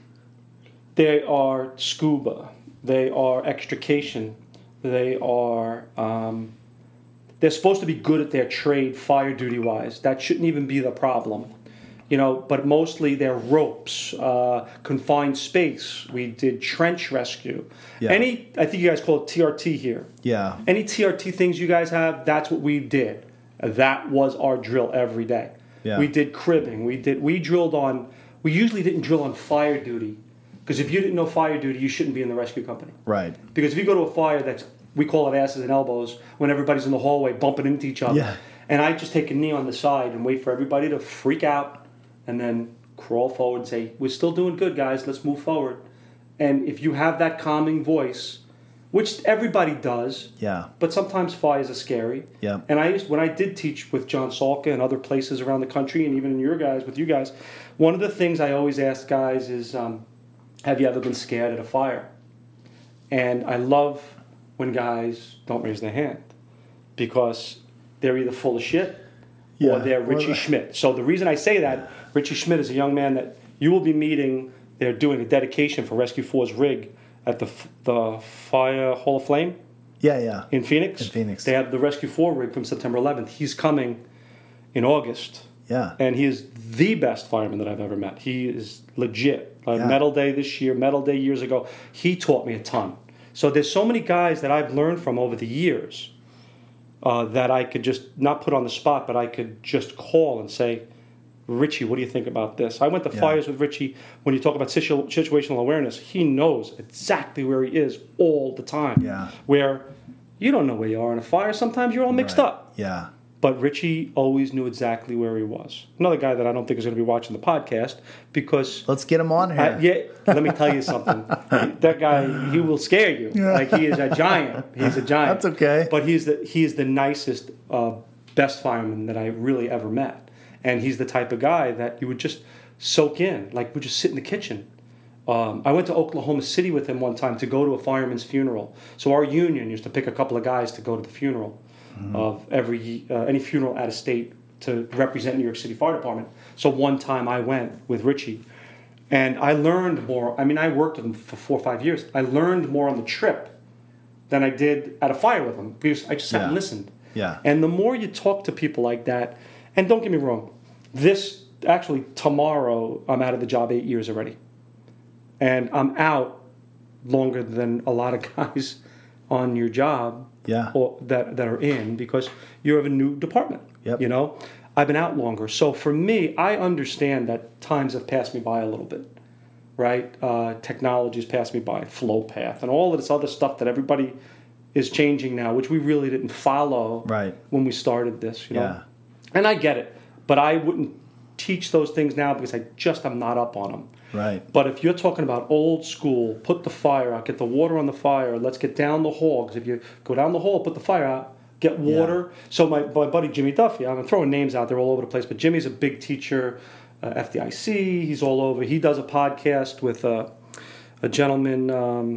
S2: they are scuba, they are extrication, they are um, they're supposed to be good at their trade, fire duty wise. That shouldn't even be the problem. You know, but mostly they're ropes, uh, confined space. We did trench rescue.
S3: Yeah.
S2: Any, I think you guys call it T R T here.
S3: Yeah.
S2: Any T R T things you guys have, that's what we did. That was our drill every day.
S3: Yeah.
S2: We did cribbing. We did. We drilled on. We usually didn't drill on fire duty, because if you didn't know fire duty, you shouldn't be in the rescue company.
S3: Right.
S2: Because if you go to a fire that's, we call it asses and elbows, when everybody's in the hallway bumping into each other.
S3: Yeah.
S2: And I just take a knee on the side and wait for everybody to freak out, and then crawl forward and say, we're still doing good, guys. Let's move forward. And if you have that calming voice, which everybody does,
S3: Yeah.
S2: but sometimes fires are scary.
S3: Yeah.
S2: And I used, when I did teach with John Salka and other places around the country, and even in your guys, with you guys, one of the things I always ask guys is, um, have you ever been scared at a fire? And I love when guys don't raise their hand, because they're either full of shit
S3: Yeah.
S2: or they're Richie
S3: Or-
S2: Schmidt. So the reason I say that, Richie Schmidt is a young man that you will be meeting. They're doing a dedication for Rescue four's rig at the the Fire Hall of Flame
S3: Yeah, yeah.
S2: in Phoenix.
S3: In Phoenix.
S2: They have the Rescue four rig from September eleventh. He's coming in August,
S3: Yeah.
S2: and he is the best fireman that I've ever met. He is legit. Like
S3: Yeah.
S2: Medal Day this year, Medal Day years ago. He taught me a ton. So there's so many guys that I've learned from over the years uh, that I could just not put on the spot, but I could just call and say, Richie, what do you think about this? I went to
S3: Yeah.
S2: fires with Richie. When you talk about situ- situational awareness, he knows exactly where he is all the time.
S3: Yeah.
S2: Where you don't know where you are in a fire. Sometimes you're all mixed
S3: Right.
S2: up.
S3: Yeah.
S2: But Richie always knew exactly where he was. Another guy that I don't think is going to be watching the podcast, because
S3: Let's get him on here.
S2: I, yeah, let me tell you something. That guy, he will scare you. Like, he is a giant. He's a giant.
S3: That's okay.
S2: But he's the he's the nicest, uh, best fireman that I really ever met. And he's the type of guy that you would just soak in. Like, we just sit in the kitchen. Um, I went to Oklahoma City with him one time to go to a fireman's funeral. So our union used to pick a couple of guys to go to the funeral mm-hmm. of every uh, any funeral out of state to represent New York City Fire Department. So one time I went with Richie, and I learned more. I mean, I worked with him for four or five years. I learned more on the trip than I did at a fire with him, because I just sat
S3: Yeah.
S2: and listened.
S3: Yeah.
S2: And the more you talk to people like that, and don't get me wrong, this actually tomorrow I'm out of the job eight years already, and I'm out longer than a lot of guys on your job,
S3: Yeah.
S2: or that that are in, because you have a new department.
S3: Yep.
S2: You know, I've been out longer, so for me, I understand that times have passed me by a little bit, right? Uh, technology's passed me by, flow path, and all of this other stuff that everybody is changing now, which we really didn't follow
S3: Right.
S2: when we started this. You know,
S3: Yeah.
S2: and I get it, but I wouldn't teach those things now because I just am not up on them.
S3: Right.
S2: But if you're talking about old school, put the fire out, get the water on the fire, let's get down the hall. Because if you go down the hall, put the fire out, get water. So my, my buddy Jimmy Duffy, I'm throwing names out there all over the place, but Jimmy's a big teacher, uh, F D I C, he's all over. He does a podcast with uh, a gentleman um,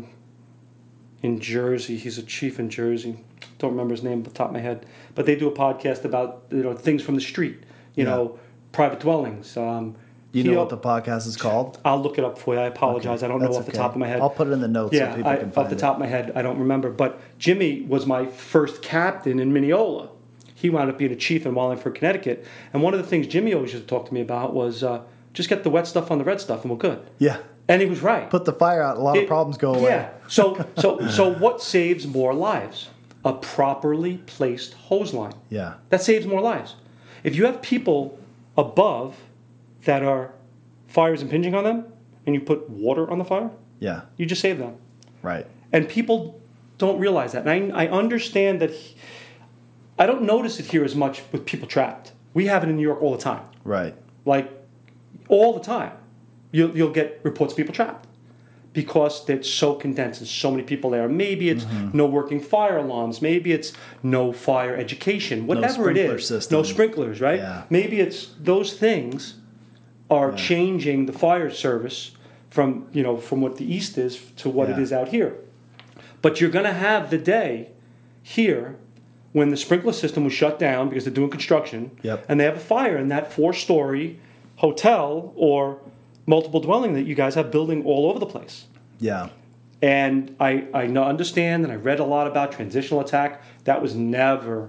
S2: in Jersey. He's a chief in Jersey. Don't remember his name off the top of my head. But they do a podcast about, you know, things from the street, you
S3: Yeah.
S2: know, private dwellings. Um,
S3: Do you
S2: he
S3: know
S2: up-
S3: what the podcast is called?
S2: I'll look it up for you. I apologize. I don't know
S3: That's
S2: off the
S3: okay.
S2: top of my head.
S3: I'll put it in the notes
S2: yeah,
S3: so people
S2: I,
S3: can find
S2: off the
S3: it.
S2: top of my head, I don't remember. But Jimmy was my first captain in Mineola. He wound up being a chief in Wallingford, Connecticut. And one of the things Jimmy always used to talk to me about was uh, just get the wet stuff on the red stuff and we're good.
S3: Yeah.
S2: And he was right.
S3: Put the fire out. A lot of
S2: It-
S3: problems go away.
S2: Yeah. So, so, so what saves more lives? A properly placed hose line.
S3: Yeah.
S2: That saves more lives. If you have people above that are fires impinging on them, and you put water on the fire,
S3: Yeah.
S2: you just save them.
S3: Right.
S2: And people don't realize that. And I, I understand that. He, I don't notice it here as much with people trapped. We have it in New York all the time.
S3: Right.
S2: Like, all the time. You'll, you'll get reports of people trapped because they're so condensed and so many people there. Maybe it's
S3: Mm-hmm.
S2: no working fire alarms. Maybe it's no fire education. Whatever it
S3: sprinkler
S2: is.
S3: system.
S2: No sprinklers, right?
S3: Yeah.
S2: Maybe it's those things are
S3: Yeah.
S2: changing the fire service from, you know, from what the East is to what it
S3: Yeah.
S2: is out here. But you're going to have the day here when the sprinkler system was shut down because they're doing construction,
S3: Yep.
S2: and they have a fire in that four-story hotel or multiple dwelling that you guys have building all over the place.
S3: Yeah.
S2: And I, I know- understand, and I read a lot about transitional attack. That was never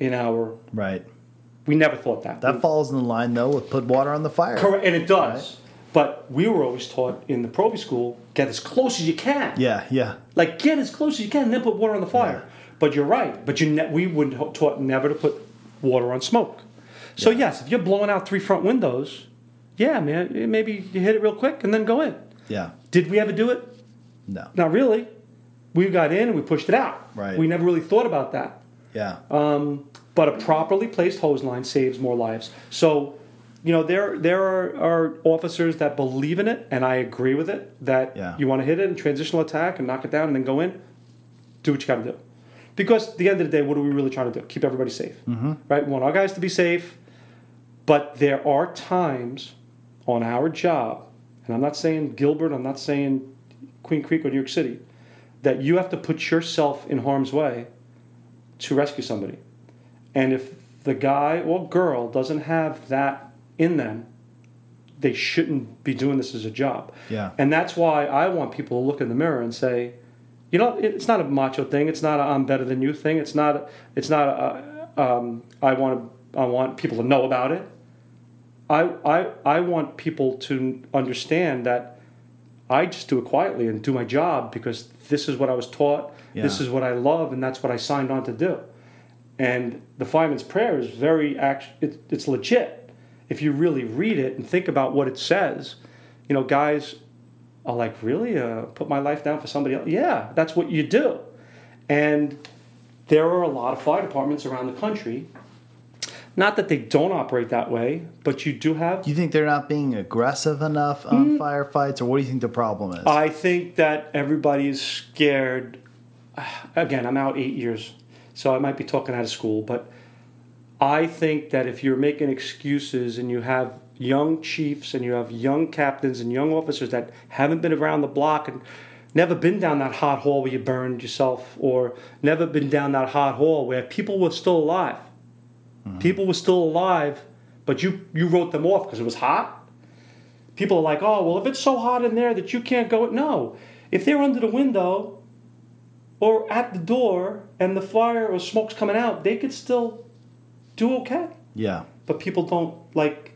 S2: in our.
S3: Right.
S2: We never thought that.
S3: That
S2: we,
S3: falls in line though with put water on the fire.
S2: Correct, and it does.
S3: Right.
S2: But we were always taught in the Proby school, get as close as you can.
S3: Yeah, yeah.
S2: Like, get as close as you can, and then put water on the fire.
S3: Yeah.
S2: But you're right. But you ne- we were taught never to put water on smoke. So,
S3: Yeah.
S2: yes, if you're blowing out three front windows, yeah, man, maybe you hit it real quick and then go in.
S3: Yeah.
S2: Did we ever do it?
S3: No.
S2: Not really. We got in and we pushed it out.
S3: Right.
S2: We never really thought about that.
S3: Yeah.
S2: Um, but a properly placed hose line saves more lives. So, you know, there there are, are officers that believe in it, and I agree with it, that
S3: Yeah.
S2: you want to hit it in transitional attack and knock it down and then go in, do what you got to do. Because at the end of the day, what are we really trying to do? Keep everybody safe. Mm-hmm. Right? We want our guys to be safe, but there are times on our job, and I'm not saying Gilbert, I'm not saying Queen Creek or New York City, that you have to put yourself in harm's way to rescue somebody. And if the guy or girl doesn't have that in them, they shouldn't be doing this as a job.
S3: Yeah.
S2: And that's why I want people to look in the mirror and say, you know, it's not a macho thing. It's not a I'm better than you thing. It's not. It's not a, um, I want to. I want people to know about it. I I I want people to understand that I just do it quietly and do my job because this is what I was taught.
S3: Yeah.
S2: This is what I love, and that's what I signed on to do. And the fireman's prayer is very act. It, it's legit. If you really read it and think about what it says, you know, guys are like, really? Uh, put my life down for somebody else? Yeah, that's what you do. And there are a lot of fire departments around the country. Not that they don't operate that way, but you do have...
S3: Do you think they're not being aggressive enough on firefights, or what do you think the problem is?
S2: I think that everybody is scared. Again, I'm out eight years, so I might be talking out of school, but I think that if you're making excuses and you have young chiefs and you have young captains and young officers that haven't been around the block and never been down that hot hall where you burned yourself, or never been down that hot hall where people were still alive. Mm-hmm. People were still alive, but you, you wrote them off because it was hot. People are like, oh, well, if it's so hot in there that you can't go... No. If they're under the window or at the door and the fire or smoke's coming out, they could still do okay.
S3: Yeah.
S2: But people don't, like...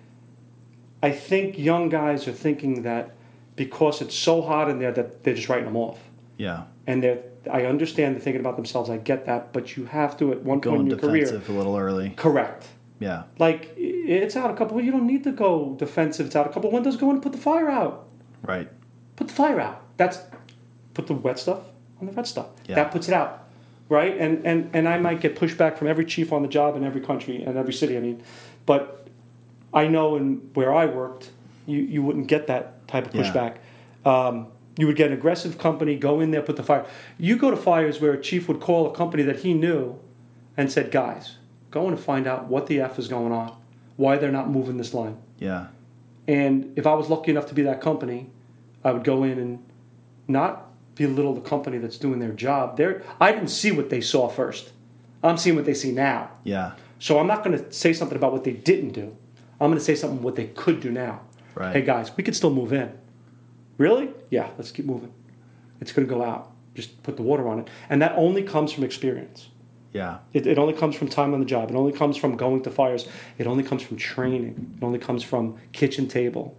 S2: I think young guys are thinking that because it's so hot in there that they're just writing them off.
S3: Yeah.
S2: And they're... I understand they're thinking about themselves. I get that. But you have to, at one
S3: Go
S2: point in your career...
S3: defensive a little early.
S2: Correct.
S3: Yeah.
S2: Like, it's out a couple... You don't need to go defensive. It's out a couple of windows. Go in and put the fire out.
S3: Right.
S2: Put the fire out. That's... Put the wet stuff on the wet stuff.
S3: Yeah.
S2: That puts it out. Right? And, and, and I might get pushback from every chief on the job in every country and every city, I mean. But I know in where I worked, you, you wouldn't get that type of pushback. Yeah. Um, you would get an aggressive company, go in there, put the fire. You go to fires where a chief would call a company that he knew and said, guys, go in and find out what the F is going on, why they're not moving this line.
S3: Yeah.
S2: And if I was lucky enough to be that company, I would go in and not belittle the company that's doing their job. They're, I didn't see what they saw first. I'm seeing what they see now.
S3: Yeah.
S2: So I'm not going to say something about what they didn't do. I'm going to say something what they could do now.
S3: Right.
S2: Hey, guys, we could still move in. Really? Yeah, let's keep moving. It's going to go out. Just put the water on it. And that only comes from experience.
S3: Yeah.
S2: It, it only comes from time on the job. It only comes from going to fires. It only comes from training. It only comes from kitchen table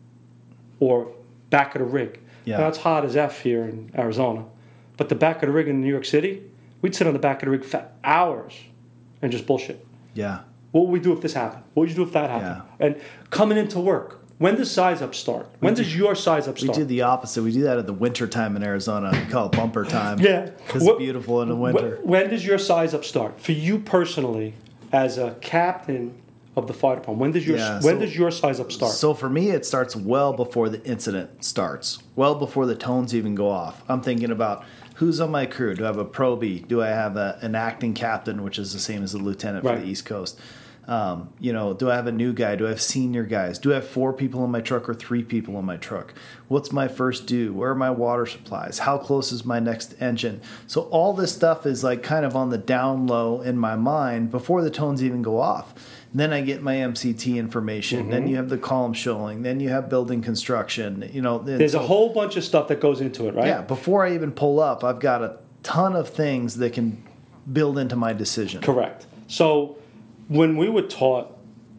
S2: or back of the rig.
S3: Yeah.
S2: Now, it's hot as F here in Arizona. But the back of the rig in New York City, we'd sit on the back of the rig for hours and just bullshit.
S3: Yeah.
S2: What would we do if this happened? What would you do if that happened?
S3: Yeah.
S2: And coming into work, when does size up start? When
S3: do,
S2: does your size up start?
S3: We do the opposite. We do that at the winter time in Arizona. We call it bumper time.
S2: Yeah.
S3: Because it's beautiful in the winter.
S2: When, when does your size up start? For you personally, as a captain of the fire department, when does your
S3: Yeah,
S2: when
S3: so,
S2: does your size up start?
S3: So for me, it starts well before the incident starts. Well before the tones even go off. I'm thinking about who's on my crew. Do I have a Proby? Do I have a, an acting captain, which is the same as a lieutenant
S2: right.
S3: for the East Coast? Um, you know, do I have a new guy? Do I have senior guys? Do I have four people in my truck or three people in my truck? What's my first due? Where are my water supplies? How close is my next engine? So all this stuff is like kind of on the down low in my mind before the tones even go off. And then I get my M C T information. Mm-hmm. Then you have the column showing. Then you have building construction. You know,
S2: there's
S3: so,
S2: a whole bunch of stuff that goes into it, right?
S3: Yeah. Before I even pull up, I've got a ton of things that can build into my decision.
S2: Correct. So when we were taught,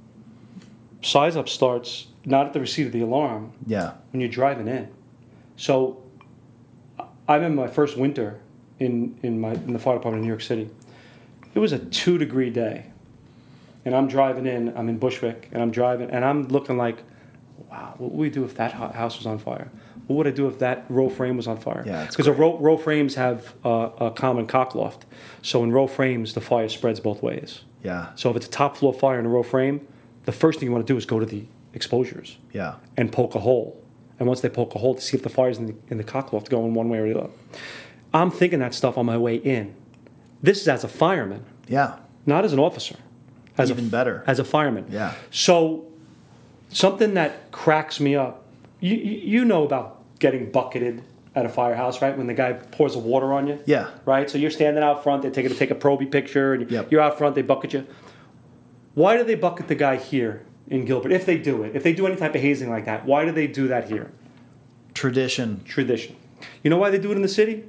S2: size up starts not at the receipt of the alarm,
S3: Yeah.
S2: when you're driving in. So I remember my first winter in, in my in the fire department in New York City. It was a two degree day. And I'm driving in, I'm in Bushwick, and I'm driving, and I'm looking like, wow, what would we do if that ho- house was on fire? What would I do if that row frame was on fire?
S3: Yeah, it's
S2: Because the row, row frames have uh, a common cock loft. So in row frames, the fire spreads both ways.
S3: Yeah.
S2: So if it's a top floor fire in a row frame, the first thing you want to do is go to the exposures
S3: Yeah.
S2: and poke a hole. And once they poke a hole to see if the fire's in the, in the cock loft going one way or the other. I'm thinking that stuff on my way in. This is as a fireman,
S3: Yeah.
S2: not as an officer. As
S3: Even
S2: a,
S3: better.
S2: As a fireman.
S3: Yeah.
S2: So something that cracks me up, you, you you know about getting bucketed at a firehouse, right? When the guy pours the water on you.
S3: Yeah.
S2: Right? So you're standing out front, they're taking to take a probie picture, and
S3: Yep.
S2: you're out front, they bucket you. Why do they bucket the guy here in Gilbert? If they do it, if they do any type of hazing like that, why do they do that here?
S3: Tradition.
S2: Tradition. You know why they do it in the city?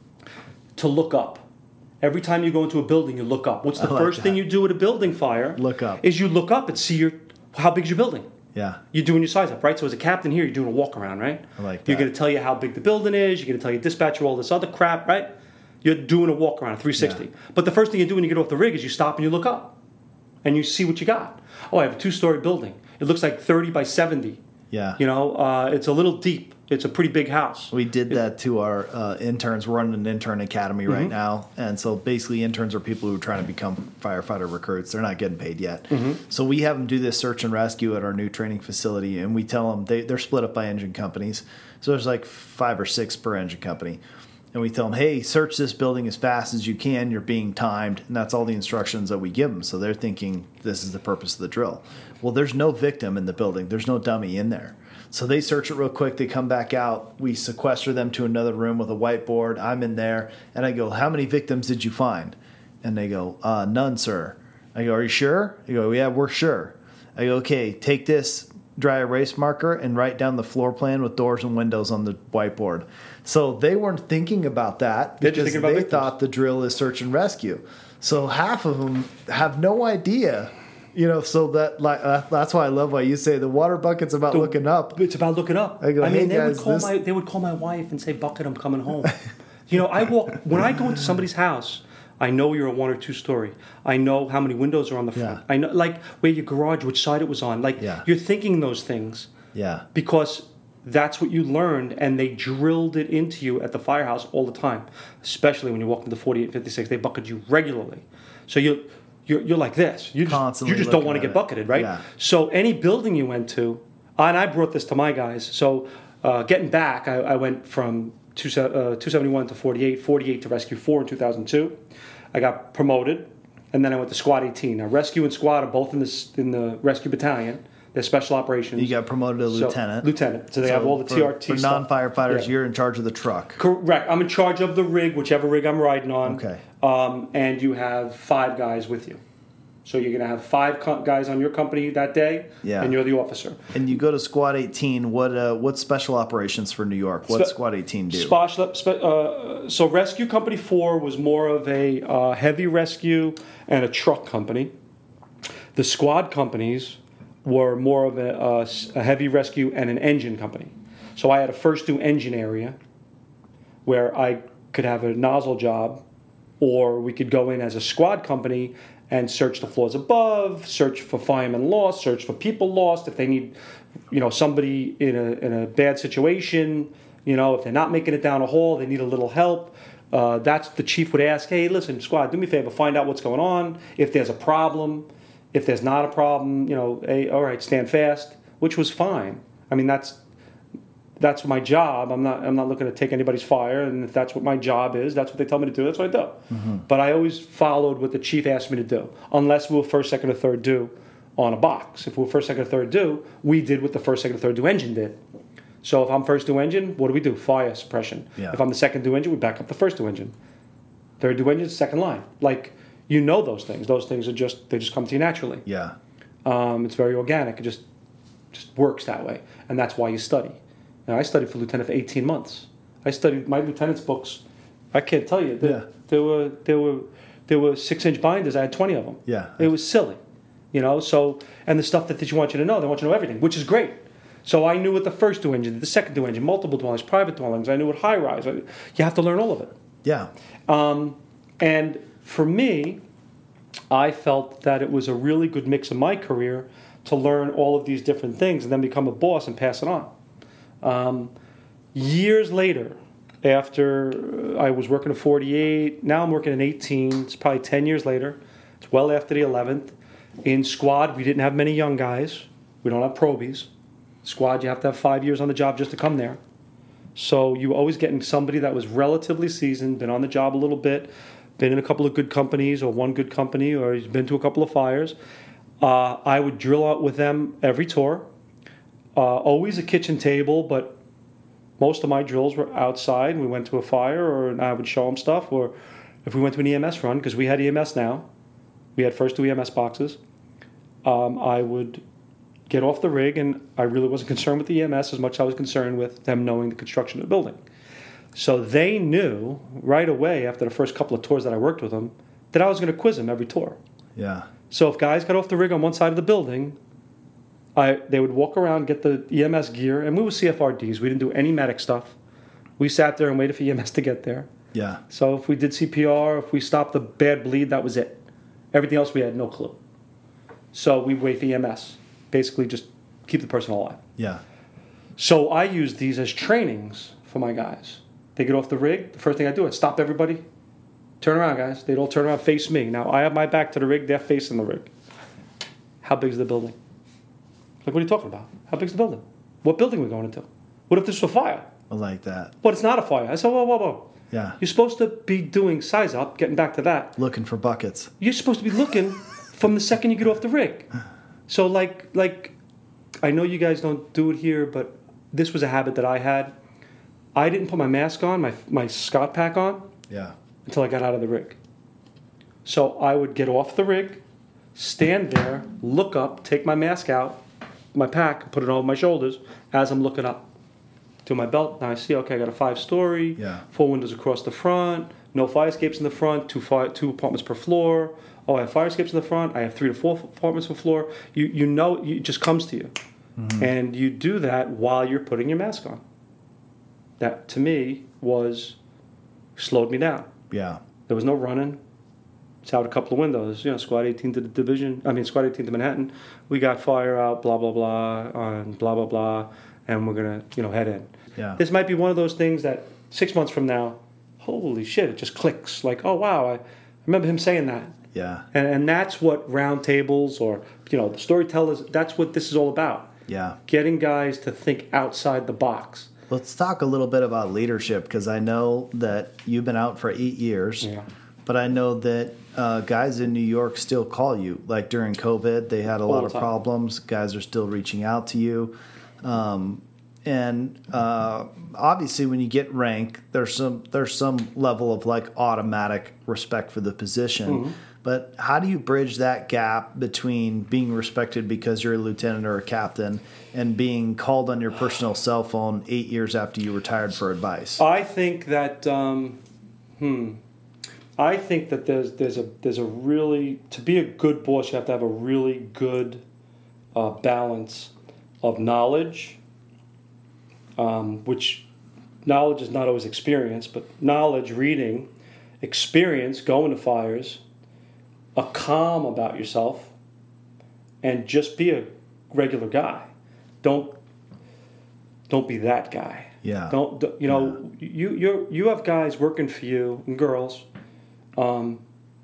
S2: To look up. Every time you go into a building, you look up. What's the
S3: I like
S2: first
S3: that.
S2: thing you do at a building fire?
S3: Look up.
S2: Is you look up and see your how big's your building.
S3: Yeah.
S2: You're doing your size up, right? So as a captain here, you're doing a walk around, right?
S3: I like
S2: You're
S3: that.
S2: going to tell you how big the building is. You're going to tell your dispatcher all this other crap, right? You're doing a walk around, three sixty.
S3: Yeah.
S2: But the first thing you do when you get off the rig is you stop and you look up. And you see what you got. Oh, I have a two-story building. It looks like thirty by seventy.
S3: Yeah.
S2: You know, uh, it's a little deep. It's a pretty big house.
S3: We did that to our uh, interns. We're running an intern academy right
S2: Mm-hmm.
S3: now. And so basically interns are people who are trying to become firefighter recruits. They're not getting paid yet.
S2: Mm-hmm.
S3: So we have them do this search and rescue at our new training facility. And we tell them they, they're split up by engine companies. So there's like five or six per engine company. And we tell them, hey, search this building as fast as you can. You're being timed. And that's all the instructions that we give them. So they're thinking this is the purpose of the drill. Well, there's no victim in the building. There's no dummy in there. So they search it real quick. They come back out. We sequester them to another room with a whiteboard. I'm in there. And I go, how many victims did you find? And they go, uh, none, sir. I go, are you sure? They go, yeah, we're sure. I go, okay, take this dry erase marker and write down the floor plan with doors and windows on the whiteboard. So they weren't thinking about that
S2: They're just
S3: because
S2: thinking about
S3: they
S2: victims.
S3: thought the drill is search and rescue. So half of them have no idea. You know, so that like uh, that's why I love why you say the water bucket's about looking up.
S2: It's about looking up.
S3: I go,
S2: mean,
S3: "Hey,
S2: they
S3: guys,
S2: would call
S3: this-"
S2: my they would call my wife and say, "Bucket, I'm coming home." You know, I walk when I go into somebody's house. I know you're a one or two story. I know how many windows are on the front.
S3: Yeah.
S2: I know like where your garage, which side it was on. Like
S3: Yeah.
S2: you're thinking those things
S3: Yeah,
S2: because that's what you learned, and they drilled it into you at the firehouse all the time. Especially when you walk into forty-eight fifty-six, they bucket you regularly. So you. You're, you're like this. You just,
S3: Constantly
S2: you just don't
S3: looking
S2: want to
S3: at
S2: get
S3: it.
S2: bucketed, right?
S3: Yeah.
S2: So any building you went to, and I brought this to my guys. So uh, getting back, I, I went from two, uh, two seventy-one to forty-eight, forty-eight to Rescue four in two thousand two. I got promoted, and then I went to Squad eighteen. Now, Rescue and Squad are both in the, in the Rescue Battalion. They're special operations.
S3: you got promoted to
S2: So,
S3: lieutenant.
S2: lieutenant. So they have all the
S3: for,
S2: T R T
S3: for
S2: stuff.
S3: non-firefighters.
S2: Yeah.
S3: You're in charge of the truck.
S2: Correct. I'm in charge of the rig, whichever rig I'm riding on.
S3: Okay.
S2: Um, and you have five guys with you. So you're going to have five co- guys on your company that day,
S3: Yeah.
S2: and you're the officer.
S3: And you go to Squad eighteen. What uh, what special operations for New York? What
S2: Spe-
S3: Squad eighteen do?
S2: Special, spe- uh, so Rescue Company four was more of a uh, heavy rescue and a truck company. The squad companies were more of a, uh, a heavy rescue and an engine company. So I had a first do engine area where I could have a nozzle job, or we could go in as a squad company and search the floors above, search for firemen lost, search for people lost. If they need, you know, somebody in a in a bad situation, you know, if they're not making it down a hall, they need a little help. Uh, that's the chief would ask, hey, listen, squad, do me a favor, find out what's going on. If there's a problem, if there's not a problem, you know, hey, all right, stand fast, which was fine. I mean, that's that's my job. I'm not I'm not looking to take anybody's fire, and if that's what my job is, that's what they tell me to do. That's what I do.
S3: Mm-hmm.
S2: But I always followed what the chief asked me to do, unless we were first, second, or third due on a box. If we were first, second, or third due, we did what the first, second, or third due engine did. So if I'm first due engine, what do we do? Fire suppression.
S3: Yeah.
S2: If I'm the second due engine, we back up the first due engine. Third due engine, second line. Like, you know those things. Those things are just they just come to you naturally.
S3: Yeah.
S2: Um, it's very organic. It just just works that way, and that's why you study. Now, I studied for lieutenant for eighteen months. I studied my lieutenant's books. I can't tell you. They,
S3: Yeah.
S2: they were they were there were six-inch binders. I had twenty of them.
S3: Yeah.
S2: It was silly, you know. So, and the stuff that they want you to know, they want you to know everything, which is great. So I knew what the first due engine, the second due engine, multiple dwellings, private dwellings. I knew what high rise. You have to learn all of it.
S3: Yeah.
S2: Um, and for me, I felt that it was a really good mix in my career to learn all of these different things and then become a boss and pass it on. Um, years later, after I was working at forty-eight, now I'm working at eighteen. It's probably ten years later. It's well after the eleventh. In squad, we didn't have many young guys. We don't have probies. Squad, you have to have five years on the job just to come there. So you were always getting somebody that was relatively seasoned, been on the job a little bit, been in a couple of good companies or one good company, or he's been to a couple of fires. Uh, I would drill out with them every tour. Uh, always a kitchen table, but most of my drills were outside. We went to a fire, or and I would show them stuff. Or if we went to an E M S run, because we had E M S now, we had first two E M S boxes. Um, I would get off the rig, and I really wasn't concerned with the E M S as much as I was concerned with them knowing the construction of the building. So they knew right away after the first couple of tours that I worked with them that I was going to quiz them every tour.
S3: Yeah.
S2: So if guys got off the rig on one side of the building, I they would walk around, get the E M S gear, and we were C F R Ds. We didn't do any medic stuff. We sat there and waited for E M S to get there.
S3: Yeah.
S2: So if we did C P R, if we stopped the bad bleed, that was it. Everything else we had no clue. So we wait for E M S. Basically just keep the person alive.
S3: Yeah.
S2: So I use these as trainings for my guys. They get off the rig, the first thing I do is stop everybody. Turn around, guys. They'd all turn around, face me. Now, I have my back to the rig, they're facing the rig. How big is the building? Like, what are you talking about? How big's the building? What building are we going into? What if this was a fire?
S3: I like that.
S2: But it's not a fire. I said, whoa, whoa, whoa.
S3: Yeah.
S2: You're supposed to be doing size up, getting back to that.
S3: Looking for buckets.
S2: You're supposed to be looking from the second you get off the rig. So, like, like, I know you guys don't do it here, but this was a habit that I had. I didn't put my mask on, my my Scott pack on,
S3: Yeah.
S2: until I got out of the rig. So I would get off the rig, stand there, look up, take my mask out, my pack, put it over my shoulders as I'm looking up to my belt. Now I see, okay, I got a five-story,
S3: Yeah.
S2: four windows across the front, no fire escapes in the front, two fire, two apartments per floor. Oh, I have fire escapes in the front. I have three to four apartments per floor. You you know, it just comes to you. Mm-hmm. And you do that while you're putting your mask on. That, to me, was slowed me down.
S3: Yeah.
S2: There was no running. It's out a couple of windows. You know, Squad eighteen to the division. I mean, Squad eighteen to Manhattan. We got fire out, blah, blah, blah, on blah, blah, blah, and we're going to, you know, head in.
S3: Yeah.
S2: This might be one of those things that six months from now, holy shit, it just clicks. Like, oh, wow, I remember him saying that.
S3: Yeah.
S2: And, and that's what round tables or, you know, the storytellers, that's what this is all about.
S3: Yeah.
S2: Getting guys to think outside the box.
S3: Let's talk a little bit about leadership, because I know that you've been out for eight years,
S2: Yeah.
S3: but I know that uh, guys in New York still call you. Like during COVID, they had a
S2: All
S3: lot
S2: the
S3: of
S2: time.
S3: problems. Guys are still reaching out to you. Um, and uh, obviously, when you get rank, there's some there's some level of like automatic respect for the position.
S2: Mm-hmm.
S3: But how do you bridge that gap between being respected because you're a lieutenant or a captain and being called on your personal cell phone eight years after you retired for advice?
S2: I think that, um, hmm, I think that there's there's a there's a really, to be a good boss, you have to have a really good uh, balance of knowledge, um, which knowledge is not always experience, but knowledge, reading, experience, going to fires, a calm about yourself, and just be a regular guy. Don't don't be that guy.
S3: Yeah.
S2: Don't don't- you know you you you have guys working for you and girls, um,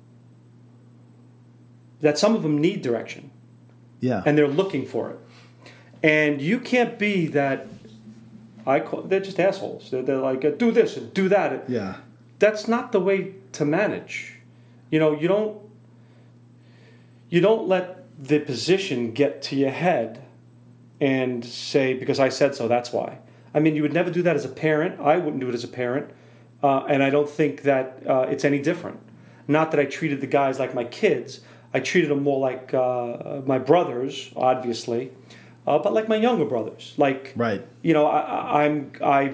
S2: that some of them need direction
S3: Yeah.
S2: and they're looking for it, and you can't be that. I call they're just assholes. They're, they're like uh, do this and do that.
S3: yeah.
S2: That's not the way to manage. You know, you don't you don't let the position get to your head and say, because I said so, that's why. I mean, you would never do that as a parent. I wouldn't do it as a parent. Uh, and I don't think that uh, it's any different. Not that I treated the guys like my kids. I treated them more like uh, my brothers, obviously, uh, but like my younger brothers. Like,
S3: Right.
S2: you know, I, I- I'm I've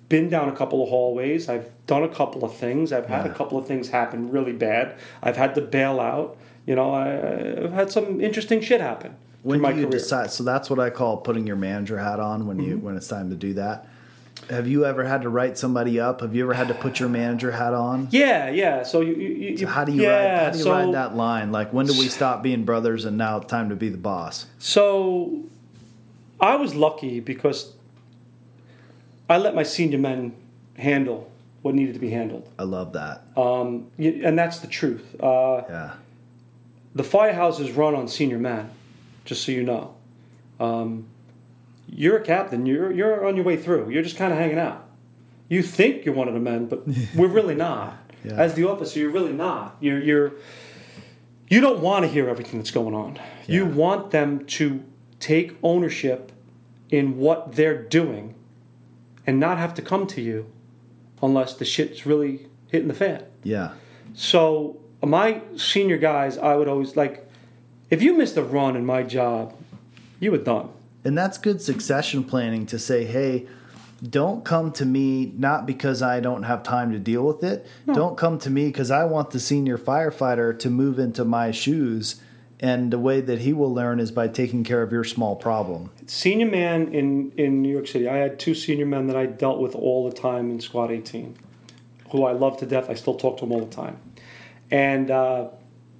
S2: been down a couple of hallways. I've done a couple of things. I've had
S3: Yeah.
S2: a couple of things happen really bad. I've had to bail out. You know, I, I've had some interesting shit happen
S3: When
S2: in my
S3: do you
S2: career.
S3: decide? So that's what I call putting your manager hat on when you when it's time to do that. Have you ever had to write somebody up? Have you ever had to put your manager hat on?
S2: Yeah, yeah. So you, you, you
S3: So how do you
S2: yeah,
S3: ride? How do you
S2: so,
S3: ride that line? Like when do we stop being brothers and now it's time to be the boss?
S2: So I was lucky because I let my senior men handle what needed to be handled.
S3: I love that.
S2: Um, y- and that's the truth. Uh,
S3: Yeah.
S2: the firehouse is run on senior men, just so you know. Um, you're a captain. You're you're on your way through. You're just kind of hanging out. You think you're one of the men, but we're really not.
S3: Yeah.
S2: As the officer, you're really not. You're you're you don't want to hear everything that's going on. You
S3: Yeah.
S2: want them to take ownership in what they're doing and not have to come to you unless the shit's really hitting the fan.
S3: Yeah.
S2: So my senior guys, I would always like, if you missed a run in my job, you were done.
S3: And that's good succession planning to say, hey, don't come to me not because I don't have time to deal with it. Don't come to me because I want the senior firefighter to move into my shoes. And the way that he will learn is by taking care of your small problem.
S2: Senior man in, in New York City, I had two senior men that I dealt with all the time in Squad eighteen, who I love to death. I still talk to them all the time. And uh,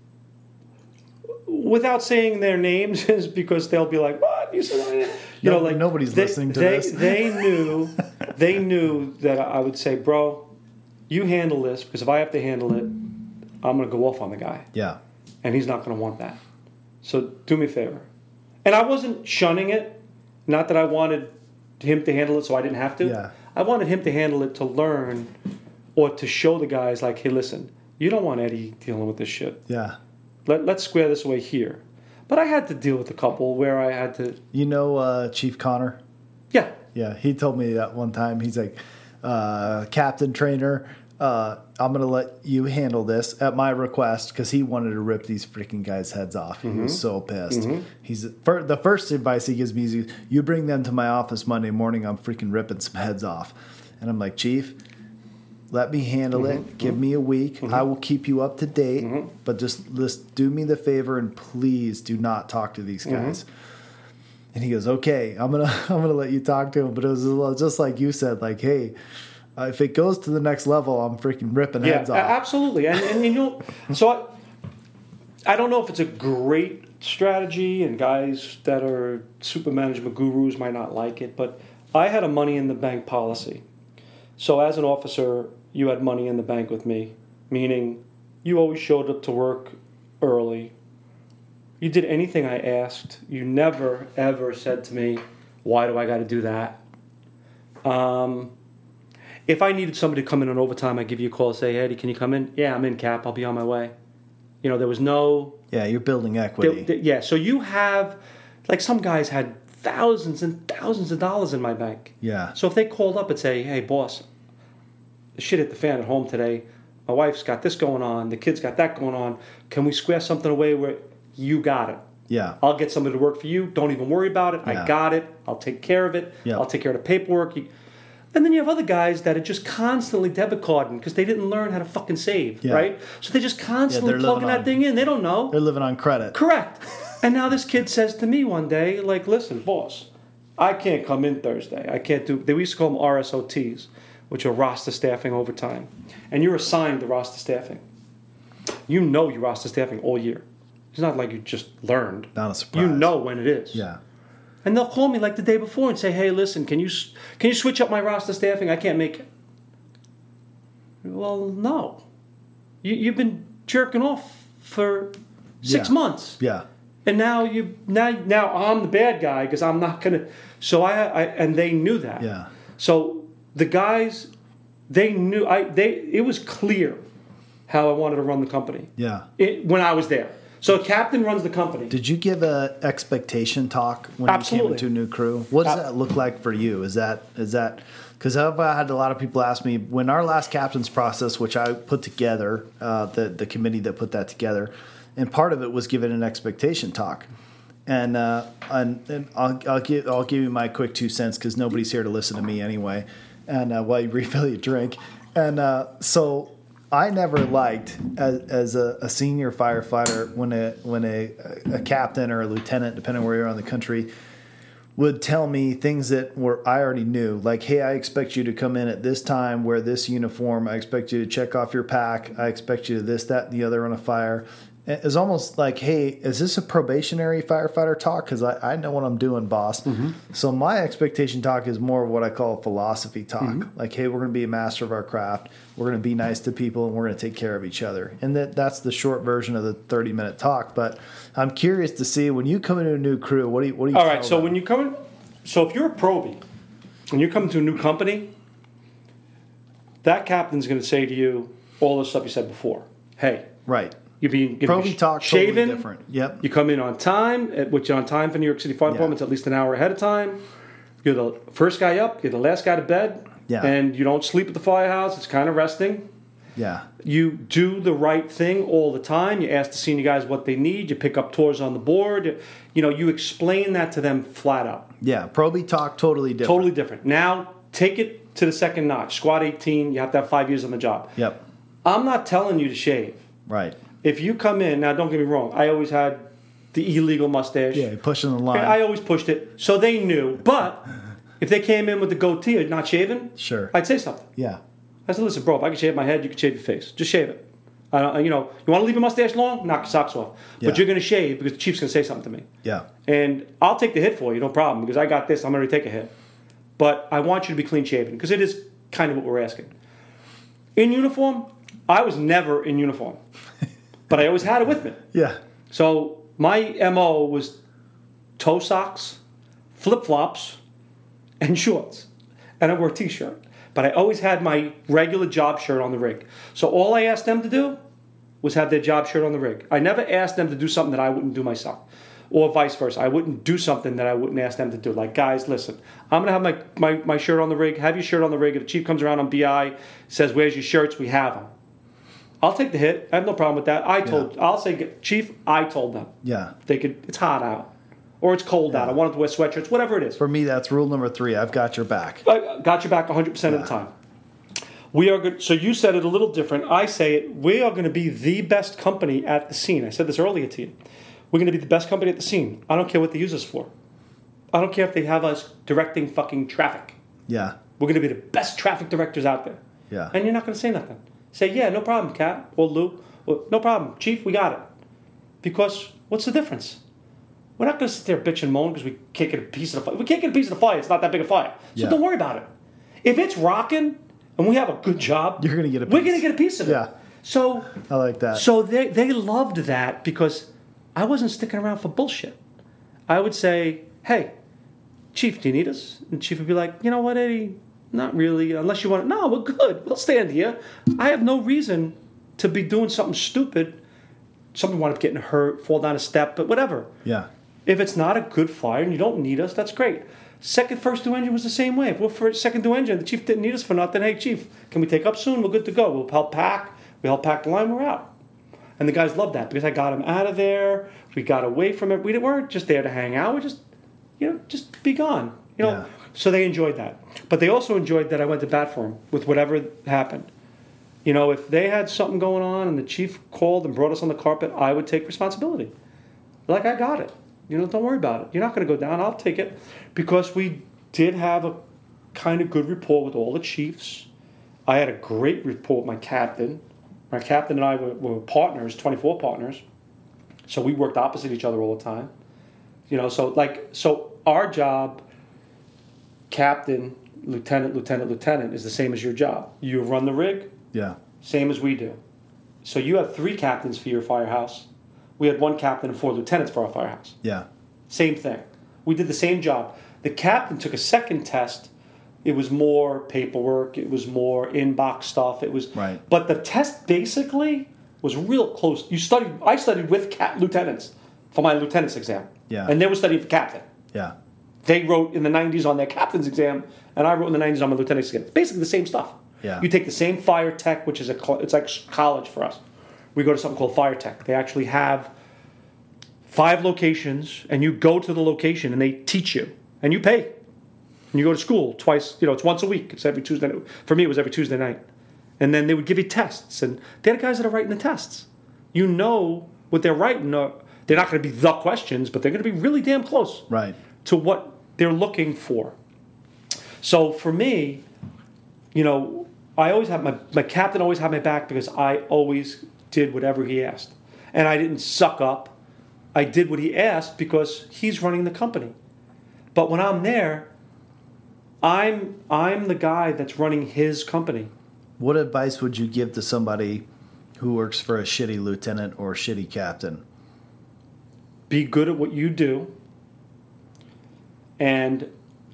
S2: without saying their names, is because they'll be like, "What you said?" I-" You
S3: No-
S2: know, like
S3: nobody's
S2: they,
S3: listening to
S2: they,
S3: this.
S2: They knew, they knew that I would say, "Bro, you handle this because if I have to handle it, I'm going to go off on the guy,
S3: Yeah.
S2: and he's not going to want that. So do me a favor." And I wasn't shunning it, not that I wanted him to handle it so I didn't have to.
S3: Yeah.
S2: I wanted him to handle it to learn or to show the guys like, "Hey, listen, you don't want Eddie dealing with this shit.
S3: Yeah.
S2: Let, let's square this away here." But I had to deal with a couple where I had to,
S3: You know uh, Chief Connor?
S2: yeah,
S3: Yeah, he told me that one time. He's like, uh, Captain Trainer, uh, I'm going to let you handle this at my request because he wanted to rip these freaking guys' heads off. He was so pissed. He's fir- The first advice he gives me is, you bring them to my office Monday morning, I'm freaking ripping some heads off. And I'm like, Chief, let me handle it. Give me a week. I will keep you up to date. But just, just do me the favor and please do not talk to these guys. And he goes, okay, I'm gonna I'm gonna let you talk to him. But it was a little- just like you said, like, hey, uh, if it goes to the next level, I'm freaking ripping
S2: yeah,
S3: heads
S2: a-
S3: off.
S2: absolutely. And, and you know, so I, I don't know if it's a great strategy, and guys that are super management gurus might not like it, but I had a money in the bank policy. So as an officer, you had money in the bank with me, meaning you always showed up to work early. You did anything I asked. You never, ever said to me, "Why do I got to do that?" Um, if I needed somebody to come in on overtime, I'd give you a call and say, "Hey, Eddie, can you come in?" "Yeah, I'm in, Cap. I'll be on my way." You know, there was no...
S3: Yeah, you're building
S2: There,
S3: equity.
S2: there- yeah, so you have... Like, some guys had thousands and thousands of dollars in my bank.
S3: Yeah.
S2: So if they called up and say, "Hey, boss, the shit hit the fan at home today. My wife's got this going on. The kid's got that going on. Can we square something away where you got it?
S3: Yeah.
S2: I'll get somebody to work for you. Don't even worry about it.
S3: Yeah.
S2: I got it. I'll take care of it.
S3: Yeah.
S2: I'll take care of the paperwork." You- And then you have other guys that are just constantly debit carding because they didn't learn how to fucking save,
S3: Yeah.
S2: right? So they're just constantly
S3: they're
S2: plugging
S3: living
S2: that
S3: on-
S2: thing in. They don't know.
S3: They're living on credit.
S2: Correct. And now this kid says to me one day, like, "Listen, boss, I can't come in Thursday. I can't do." They used to call them R S O Ts, which are roster staffing overtime. And you're assigned to roster staffing. You know you roster staffing all year. It's not like you just learned.
S3: Not a surprise.
S2: You know when it is.
S3: Yeah.
S2: And they'll call me like the day before and say, "Hey, listen, can you can you switch up my roster staffing? I can't make it." Well, no. You, you've been jerking off for six
S3: Yeah.
S2: months.
S3: Yeah.
S2: And now you now now I'm the bad guy because I'm not gonna. So I, I and they knew that.
S3: Yeah.
S2: So the guys, they knew I they it was clear how I wanted to run the company.
S3: Yeah.
S2: It, when I was there. So a captain runs the company.
S3: Did you give a expectation talk when
S2: Absolutely.
S3: you came into a new crew? What does
S2: Ab-
S3: that look like for you? Is that is that because I've had a lot of people ask me when our last captain's process, which I put together, uh, the the committee that put that together, and part of it was given an expectation talk, and uh, and, and I'll I'll give I'll give you my quick two cents because nobody's here to listen to me anyway. and uh, while you refill your drink. And uh, so I never liked as, as a, a senior firefighter when a when a, a captain or a lieutenant, depending where you're on the country, would tell me things that were I already knew, like, hey, I expect you to come in at this time, wear this uniform. I expect you to check off your pack. I expect you to this, that, and the other on a fire. It's almost like, hey, is this a probationary firefighter talk? Because I, I know what I'm doing, boss. Mm-hmm. So my expectation talk is more of what I call philosophy talk. Mm-hmm. Like, hey, we're going to be a master of our craft. We're going to be nice to people, and we're going to take care of each other. And that that's the short version of the thirty-minute talk. But I'm curious to see, when you come into a new crew, what do you what do you
S2: All
S3: tell
S2: right, so
S3: them?
S2: when you come in, so if you're a probie, and you come to a new company, that captain's going to say to you all the stuff you said before. Hey.
S3: Right.
S2: You're being
S3: Probie talk
S2: shaven.
S3: totally different. Yep.
S2: You come in on time, at- which on time for New York City Fire Department,
S3: Yeah.
S2: it's at least an hour ahead of time. You're the first guy up. You're the last guy to bed.
S3: Yeah.
S2: And you don't sleep at the firehouse. It's kind of resting.
S3: Yeah.
S2: You do the right thing all the time. You ask the senior guys what they need. You pick up tours on the board. You know, you explain that to them flat out.
S3: Yeah. Probie talk totally different.
S2: Totally different. Now, take it to the second notch. Squad eighteen, you have to have five years on the job.
S3: Yep.
S2: I'm not telling you to shave.
S3: Right.
S2: If you come in, now don't get me wrong, I always had the illegal mustache.
S3: Yeah, you're pushing the line.
S2: I always pushed it, so they knew. But if they came in with the goatee or not shaven,
S3: Sure.
S2: I'd say something.
S3: Yeah.
S2: I said, listen, bro, if I can shave my head, you can shave your face. Just shave it. I don't, you know, you want to leave your mustache long? Knock your socks off.
S3: Yeah.
S2: But you're going to shave because the chief's going to say something to me.
S3: Yeah.
S2: And I'll take the hit for you, no problem, because I got this. I'm going to take a hit. But I want you to be clean shaven because it is kind of what we're asking. In uniform, I was never in uniform, but I always had it with me.
S3: Yeah.
S2: So my M O was toe socks, flip-flops, and shorts. And I wore a T-shirt. But I always had my regular job shirt on the rig. So all I asked them to do was have their job shirt on the rig. I never asked them to do something that I wouldn't do myself. Or vice versa. I wouldn't do something that I wouldn't ask them to do. Like, guys, listen, I'm going to have my, my, my shirt on the rig. Have your shirt on the rig. If the chief comes around on B I, says, where's your shirts? We have them. I'll take the hit. I have no problem with that. I told, yeah. I'll say, Chief, I told them.
S3: Yeah.
S2: They could, it's hot out. Or it's cold
S3: yeah.
S2: out. I wanted to wear sweatshirts, whatever it is.
S3: For me, that's rule number three. I've got your back.
S2: I got your back one hundred percent yeah. of the time. We are good. So you said it a little different. I say it. We are going to be the best company at the scene. I said this earlier to you. We're going to be the best company at the scene. I don't care what they use us for. I don't care if they have us directing fucking traffic.
S3: Yeah.
S2: We're going to be the best traffic directors out there.
S3: Yeah.
S2: And you're not going to say nothing. Say, yeah, no problem, Cat or Lou. Well, no problem, Chief, we got it. Because what's the difference? We're not going to sit there bitch and moan because we can't get a piece of the fire. We can't get a piece of the fire. It's not that big a fire. So
S3: yeah.
S2: don't worry about it. If it's rocking and we have a good job,
S3: you're going to get a piece.
S2: We're going to get a piece of it.
S3: Yeah.
S2: So
S3: I like that.
S2: So they they loved that because I wasn't sticking around for bullshit. I would say, hey, Chief, do you need us? And Chief would be like, you know what, Eddie? Not really. Unless you want to. No, we're good. We'll stand here. I have no reason to be doing something stupid. Somebody wound up getting hurt, fall down a step, but whatever.
S3: Yeah.
S2: If it's not a good fire and you don't need us, that's great. Second, first due engine was the same way. If we're first, second due engine, the chief didn't need us for nothing. Hey, Chief, can we take up soon? We're good to go. We'll help pack. We help pack the line. We're out. And the guys loved that because I got them out of there. We got away from it. We weren't just there to hang out. We just, you know, just be gone. You know.
S3: Yeah.
S2: So they enjoyed that. But they also enjoyed that I went to bat for them with whatever happened. You know, if they had something going on and the chief called and brought us on the carpet, I would take responsibility. Like, I got it. You know, don't worry about it. You're not going to go down. I'll take it. Because we did have a kind of good rapport with all the chiefs. I had a great rapport with my captain. My captain and I were, were partners, twenty-four partners. So we worked opposite each other all the time. You know, so like, so our job, captain, lieutenant, lieutenant, lieutenant, is the same as your job. You run the rig.
S3: Yeah.
S2: Same as we do. So you have three captains for your firehouse. We had one captain and four lieutenants for our firehouse.
S3: Yeah.
S2: Same thing. We did the same job. The captain took a second test. It was more paperwork. It was more inbox stuff. It was.
S3: Right.
S2: But the test basically was real close. You studied. I studied with cap, lieutenants for my lieutenant's exam.
S3: Yeah.
S2: And they were studying for captain.
S3: Yeah.
S2: They wrote in the nineties on their captain's exam, and I wrote in the nineties on my lieutenant's exam. It's basically the same stuff.
S3: Yeah.
S2: You take the same fire tech, which is a it's like college for us. We go to something called fire tech. They actually have five locations, and you go to the location, and they teach you, and you pay. And you go to school twice, you know, it's once a week. It's every Tuesday. For me, it was every Tuesday night. And then they would give you tests. And they had guys that are writing the tests. You know what they're writing. Uh, they're not going to be the questions, but they're going to be really damn close
S3: Right.
S2: to what they're looking for. So for me, you know, I always have my, my captain always had my back because I always did whatever he asked. And I didn't suck up. I did what he asked because he's running the company. But when I'm there, I'm I'm the guy that's running his company.
S3: What advice would you give to somebody who works for a shitty lieutenant or shitty captain?
S2: Be good at what you do. And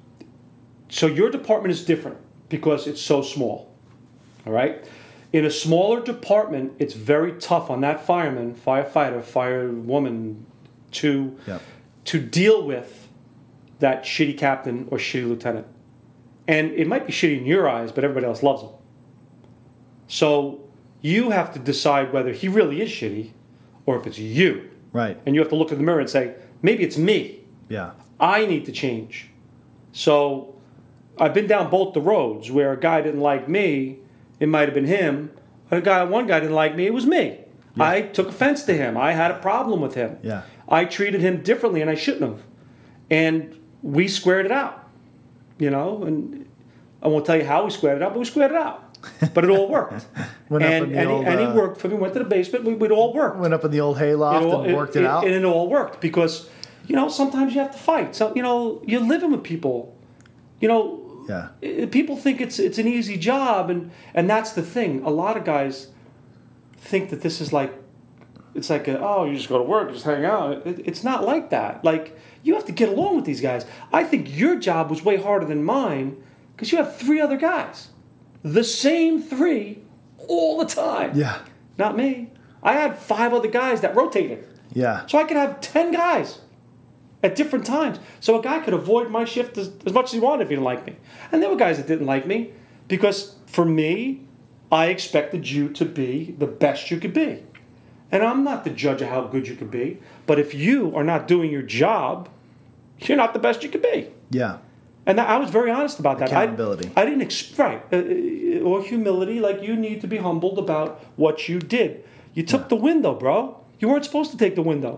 S2: so your department is different because it's so small. All right? In a smaller department, it's very tough on that fireman, firefighter, firewoman to
S3: Yep.
S2: to deal with that shitty captain or shitty lieutenant. And it might be shitty in your eyes, but everybody else loves him. So you have to decide whether he really is shitty or if it's you.
S3: Right.
S2: And you have to look in the mirror and say, maybe it's me.
S3: Yeah.
S2: I need to change. So I've been down both the roads where a guy didn't like me, it might have been him. A guy, one guy didn't like me, it was me.
S3: Yeah.
S2: I took offense to him. I had a problem with him.
S3: Yeah.
S2: I treated him differently and I shouldn't have. And we squared it out. You know, and I won't tell you how we squared it out, but we squared it out. But it all worked.
S3: Went up
S2: and
S3: in the
S2: and,
S3: old,
S2: he, and he
S3: uh,
S2: worked for me, went to the basement, we, we'd all worked.
S3: Went up in the old hayloft
S2: It all-
S3: and worked it, out.
S2: And it all worked because, you know, sometimes you have to fight. So, you know, you're living with people. You know,
S3: Yeah.
S2: i- people think it's it's an easy job, and, and that's the thing. A lot of guys think that this is like, it's like, a, oh, you just go to work, just hang out. It, it's not like that. Like, you have to get along with these guys. I think your job was way harder than mine because you have three other guys. The same three all the time.
S3: Yeah.
S2: Not me. I had five other guys that rotated.
S3: Yeah.
S2: So I could have ten guys at different times. So a guy could avoid my shift as, as much as he wanted if he didn't like me. And there were guys that didn't like me because for me, I expected you to be the best you could be. And I'm not the judge of how good you could be. But if you are not doing your job, you're not the best you could be.
S3: Yeah.
S2: And I was very honest about that.
S3: Accountability.
S2: I, I didn't expect, right, uh, or humility, like you need to be humbled about what you did. You took
S3: Yeah.
S2: the window, bro. You weren't supposed to take the window.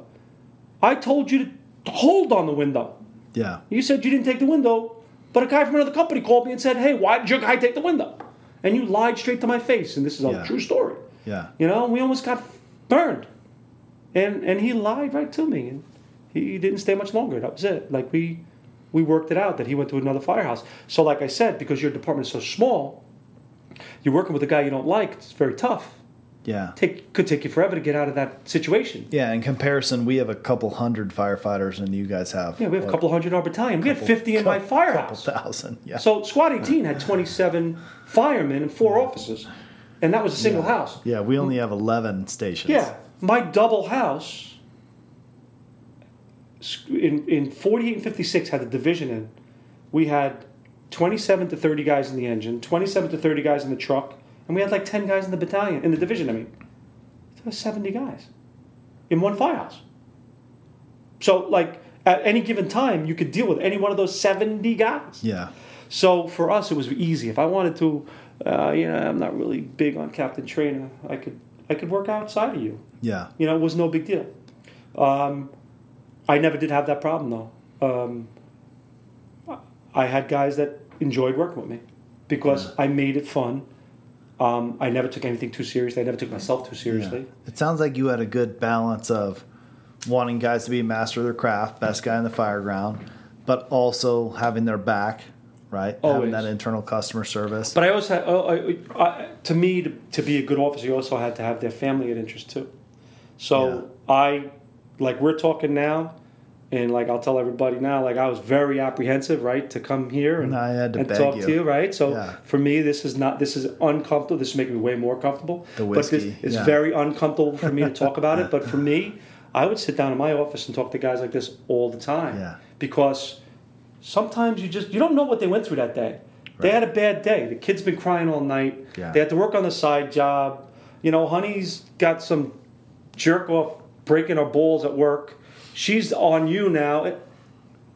S2: I told you to hold on the window.
S3: Yeah.
S2: You said you didn't take the window, but a guy from another company called me and said, hey, why did your guy take the window? And you lied straight to my face, and this is a
S3: Yeah.
S2: true story.
S3: Yeah.
S2: You know, we almost got burned. And and he lied right to me, and he didn't stay much longer. That was it. Like, we... We worked it out that he went to another firehouse. So like I said, because your department is so small, you're working with a guy you don't like, it's very tough.
S3: Yeah.
S2: Take Could take you forever to get out of that situation.
S3: Yeah. In comparison, we have a couple hundred firefighters, and you guys have.
S2: Yeah, we have a
S3: what,
S2: couple hundred in our battalion. We had
S3: couple-
S2: fifty in my
S3: couple
S2: firehouse.
S3: thousand. Yeah.
S2: So Squad eighteen had twenty-seven firemen and four officers. And that was a single house.
S3: Yeah. We only have eleven stations.
S2: Yeah. My double house in, in forty-eight and fifty-six had a division in. We had twenty-seven to thirty guys in the engine, twenty-seven to thirty guys in the truck, and we had like ten guys in the battalion, in the division, I mean. There were seventy guys in one firehouse. So, like, at any given time, you could deal with any one of those seventy guys.
S3: Yeah.
S2: So, for us, it was easy. If I wanted to, uh, you know, I'm not really big on Captain Trainer. I could, I could work outside of you.
S3: Yeah.
S2: You know, it was no big deal. Um, I never did have that problem, though. Um, I had guys that enjoyed working with me because
S3: Yeah.
S2: I made it fun. Um, I never took anything too seriously. I never took myself too seriously.
S3: Yeah. It sounds like you had a good balance of wanting guys to be master of their craft, best guy in the fireground, but also having their back, right?
S2: Always.
S3: Having that internal customer service.
S2: But I also had, oh, I, I, to me, to, to be a good officer, you also had to have their family at interest too. So I, like we're talking now, and like I'll tell everybody now, like I was very apprehensive, right, to come here and,
S3: No, I had to
S2: and
S3: beg
S2: talk
S3: you.
S2: to you, right? So
S3: Yeah.
S2: for me, this is not, this is uncomfortable. This is making me way more comfortable.
S3: The
S2: But this,
S3: whiskey,
S2: it's
S3: yeah.
S2: very uncomfortable for me to talk about it. But for me, I would sit down in my office and talk to guys like this all the time.
S3: Yeah.
S2: Because sometimes you just, you don't know what they went through that day. They
S3: Right.
S2: had a bad day. The kid's been crying all night.
S3: Yeah.
S2: They had to work on the side job. You know, honey's got some jerk off breaking her balls at work. She's on you now. It,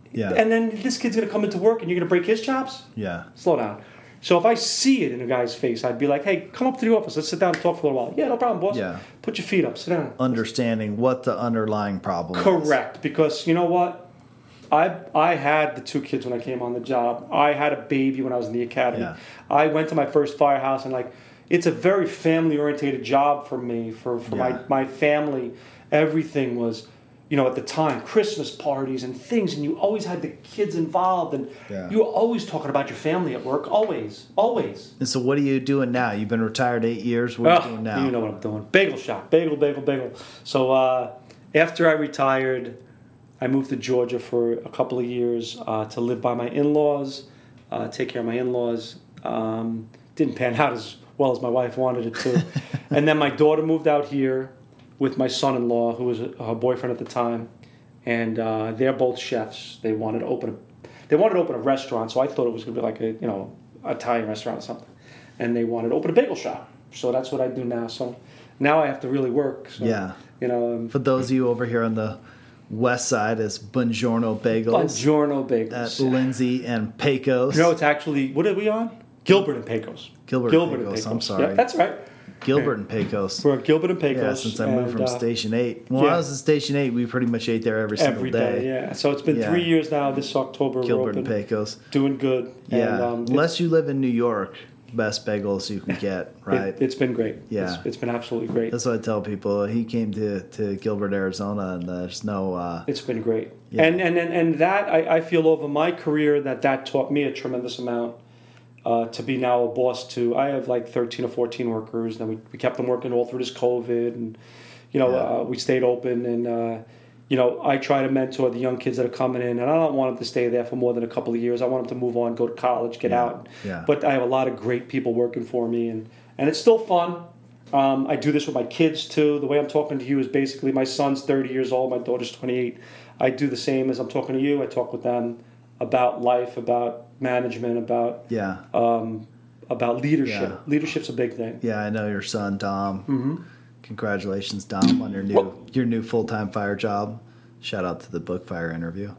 S3: Yeah.
S2: And then this kid's going to come into work and you're going to break his chops?
S3: Yeah.
S2: Slow down. So if I see it in a guy's face, I'd be like, hey, come up to the office. Let's sit down and talk for a little while. Yeah, no problem, boss.
S3: Yeah.
S2: Put your feet up. Sit down.
S3: Understanding what the underlying problem is.
S2: Correct. Because you know what? I I had the two kids when I came on the job. I had a baby when I was in the academy.
S3: Yeah.
S2: I went to my first firehouse and like, it's a very family-oriented job for me, for, for
S3: Yeah.
S2: my, my family. Everything was, you know, at the time, Christmas parties and things, and you always had the kids involved, and
S3: Yeah.
S2: you were always talking about your family at work, always, always.
S3: And so what are you doing now? You've been retired eight years. What are you
S2: Oh,
S3: doing now?
S2: you know what I'm doing. Bagel shop. Bagel, bagel, bagel. So uh, after I retired, I moved to Georgia for a couple of years uh, to live by my in-laws, uh, take care of my in-laws. Um, didn't pan out as well as my wife wanted it to. And then my daughter moved out here with my son-in-law, who was her boyfriend at the time. And uh, they're both chefs. They wanted to open a, they wanted to open a restaurant, so I thought it was going to be like a, you know, Italian restaurant or something. And they wanted to open a bagel shop. So that's what I do now. So now I have to really work. So,
S3: Yeah.
S2: You know, um,
S3: For those of you over here on the west side, it's Buongiorno Bagels.
S2: Buongiorno
S3: At
S2: Bagels.
S3: Lindsay and Pecos.
S2: No, it's actually, what are we on? Gilbert and Pecos.
S3: Gilbert,
S2: Gilbert
S3: and
S2: and
S3: Pecos.
S2: Pecos.
S3: I'm sorry.
S2: Yeah, that's right.
S3: Gilbert and Pecos.
S2: We're at Gilbert and Pecos.
S3: Yeah, since I moved
S2: and,
S3: from
S2: uh,
S3: Station eight. When
S2: yeah.
S3: I was at Station eight, we pretty much ate there every single
S2: Every
S3: day.
S2: day, yeah. So it's been
S3: Yeah.
S2: three years now. This October,
S3: Gilbert
S2: we're
S3: and
S2: open,
S3: Pecos.
S2: doing good.
S3: Yeah.
S2: And, um,
S3: Unless you live in New York, best bagels you can get, right?
S2: it, it's been great.
S3: Yeah.
S2: It's, it's been absolutely great.
S3: That's what I tell people. He came to, to Gilbert, Arizona, and there's no... Uh,
S2: It's been great.
S3: Yeah.
S2: And, and and and that, I, I feel over my career that that taught me a tremendous amount. Uh, to be now a boss to, I have like thirteen or fourteen workers, and we, we kept them working all through this COVID, and you know,
S3: Yeah.
S2: uh, we stayed open, and uh, you know, I try to mentor the young kids that are coming in, and I don't want them to stay there for more than a couple of years. I want them to move on, go to college, get
S3: Yeah.
S2: out.
S3: Yeah.
S2: But I have a lot of great people working for me, and and it's still fun. Um, I do this with my kids too. The way I'm talking to you is basically my son's thirty years old, my daughter's twenty-eight. I do the same as I'm talking to you. I talk with them about life, about management, about
S3: yeah.
S2: um, about leadership.
S3: Yeah.
S2: Leadership's a big thing.
S3: Yeah, I know your son, Dom.
S2: Mm-hmm.
S3: Congratulations, Dom, on your new
S2: Well-
S3: your new full-time fire job. Shout out to the book fire interview.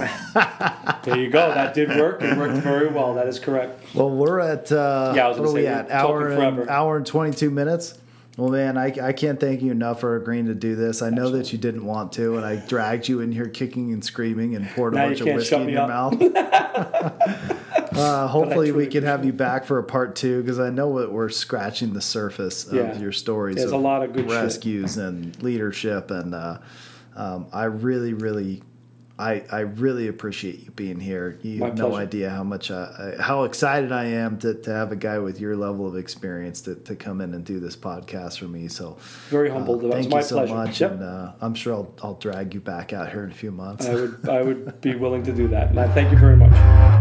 S2: There you go. That did work. It worked very well. That is correct.
S3: Well, we're at uh,
S2: Yeah, I was
S3: what
S2: gonna
S3: are we
S2: say,
S3: at?
S2: we're
S3: Hour
S2: talking
S3: and,
S2: forever.
S3: hour and twenty-two minutes. Well, man, I, I can't thank you enough for agreeing to do this. I know that you didn't want to, and I dragged you in here kicking and screaming and poured a
S2: Now you
S3: bunch of
S2: can't
S3: whiskey
S2: shut
S3: in
S2: me
S3: your
S2: up.
S3: mouth. uh, hopefully, we
S2: truly
S3: can have you back for a part two, because I know that we're scratching the surface of
S2: Yeah.
S3: your stories.
S2: There's
S3: of
S2: a lot of good shit.
S3: rescues and leadership, and uh, um, I really, really. I, I really appreciate you being here. You
S2: My
S3: have no
S2: pleasure.
S3: idea how much I, I, how excited I am to, to have a guy with your level of experience to, to come in and do this podcast for me. So
S2: Very humbled.
S3: uh,
S2: That was
S3: thank
S2: my
S3: you so
S2: pleasure.
S3: much,
S2: Yep.
S3: and uh, I'm sure I'll, I'll drag you back out here in a few months.
S2: I would I would be willing to do that. And I thank you very much.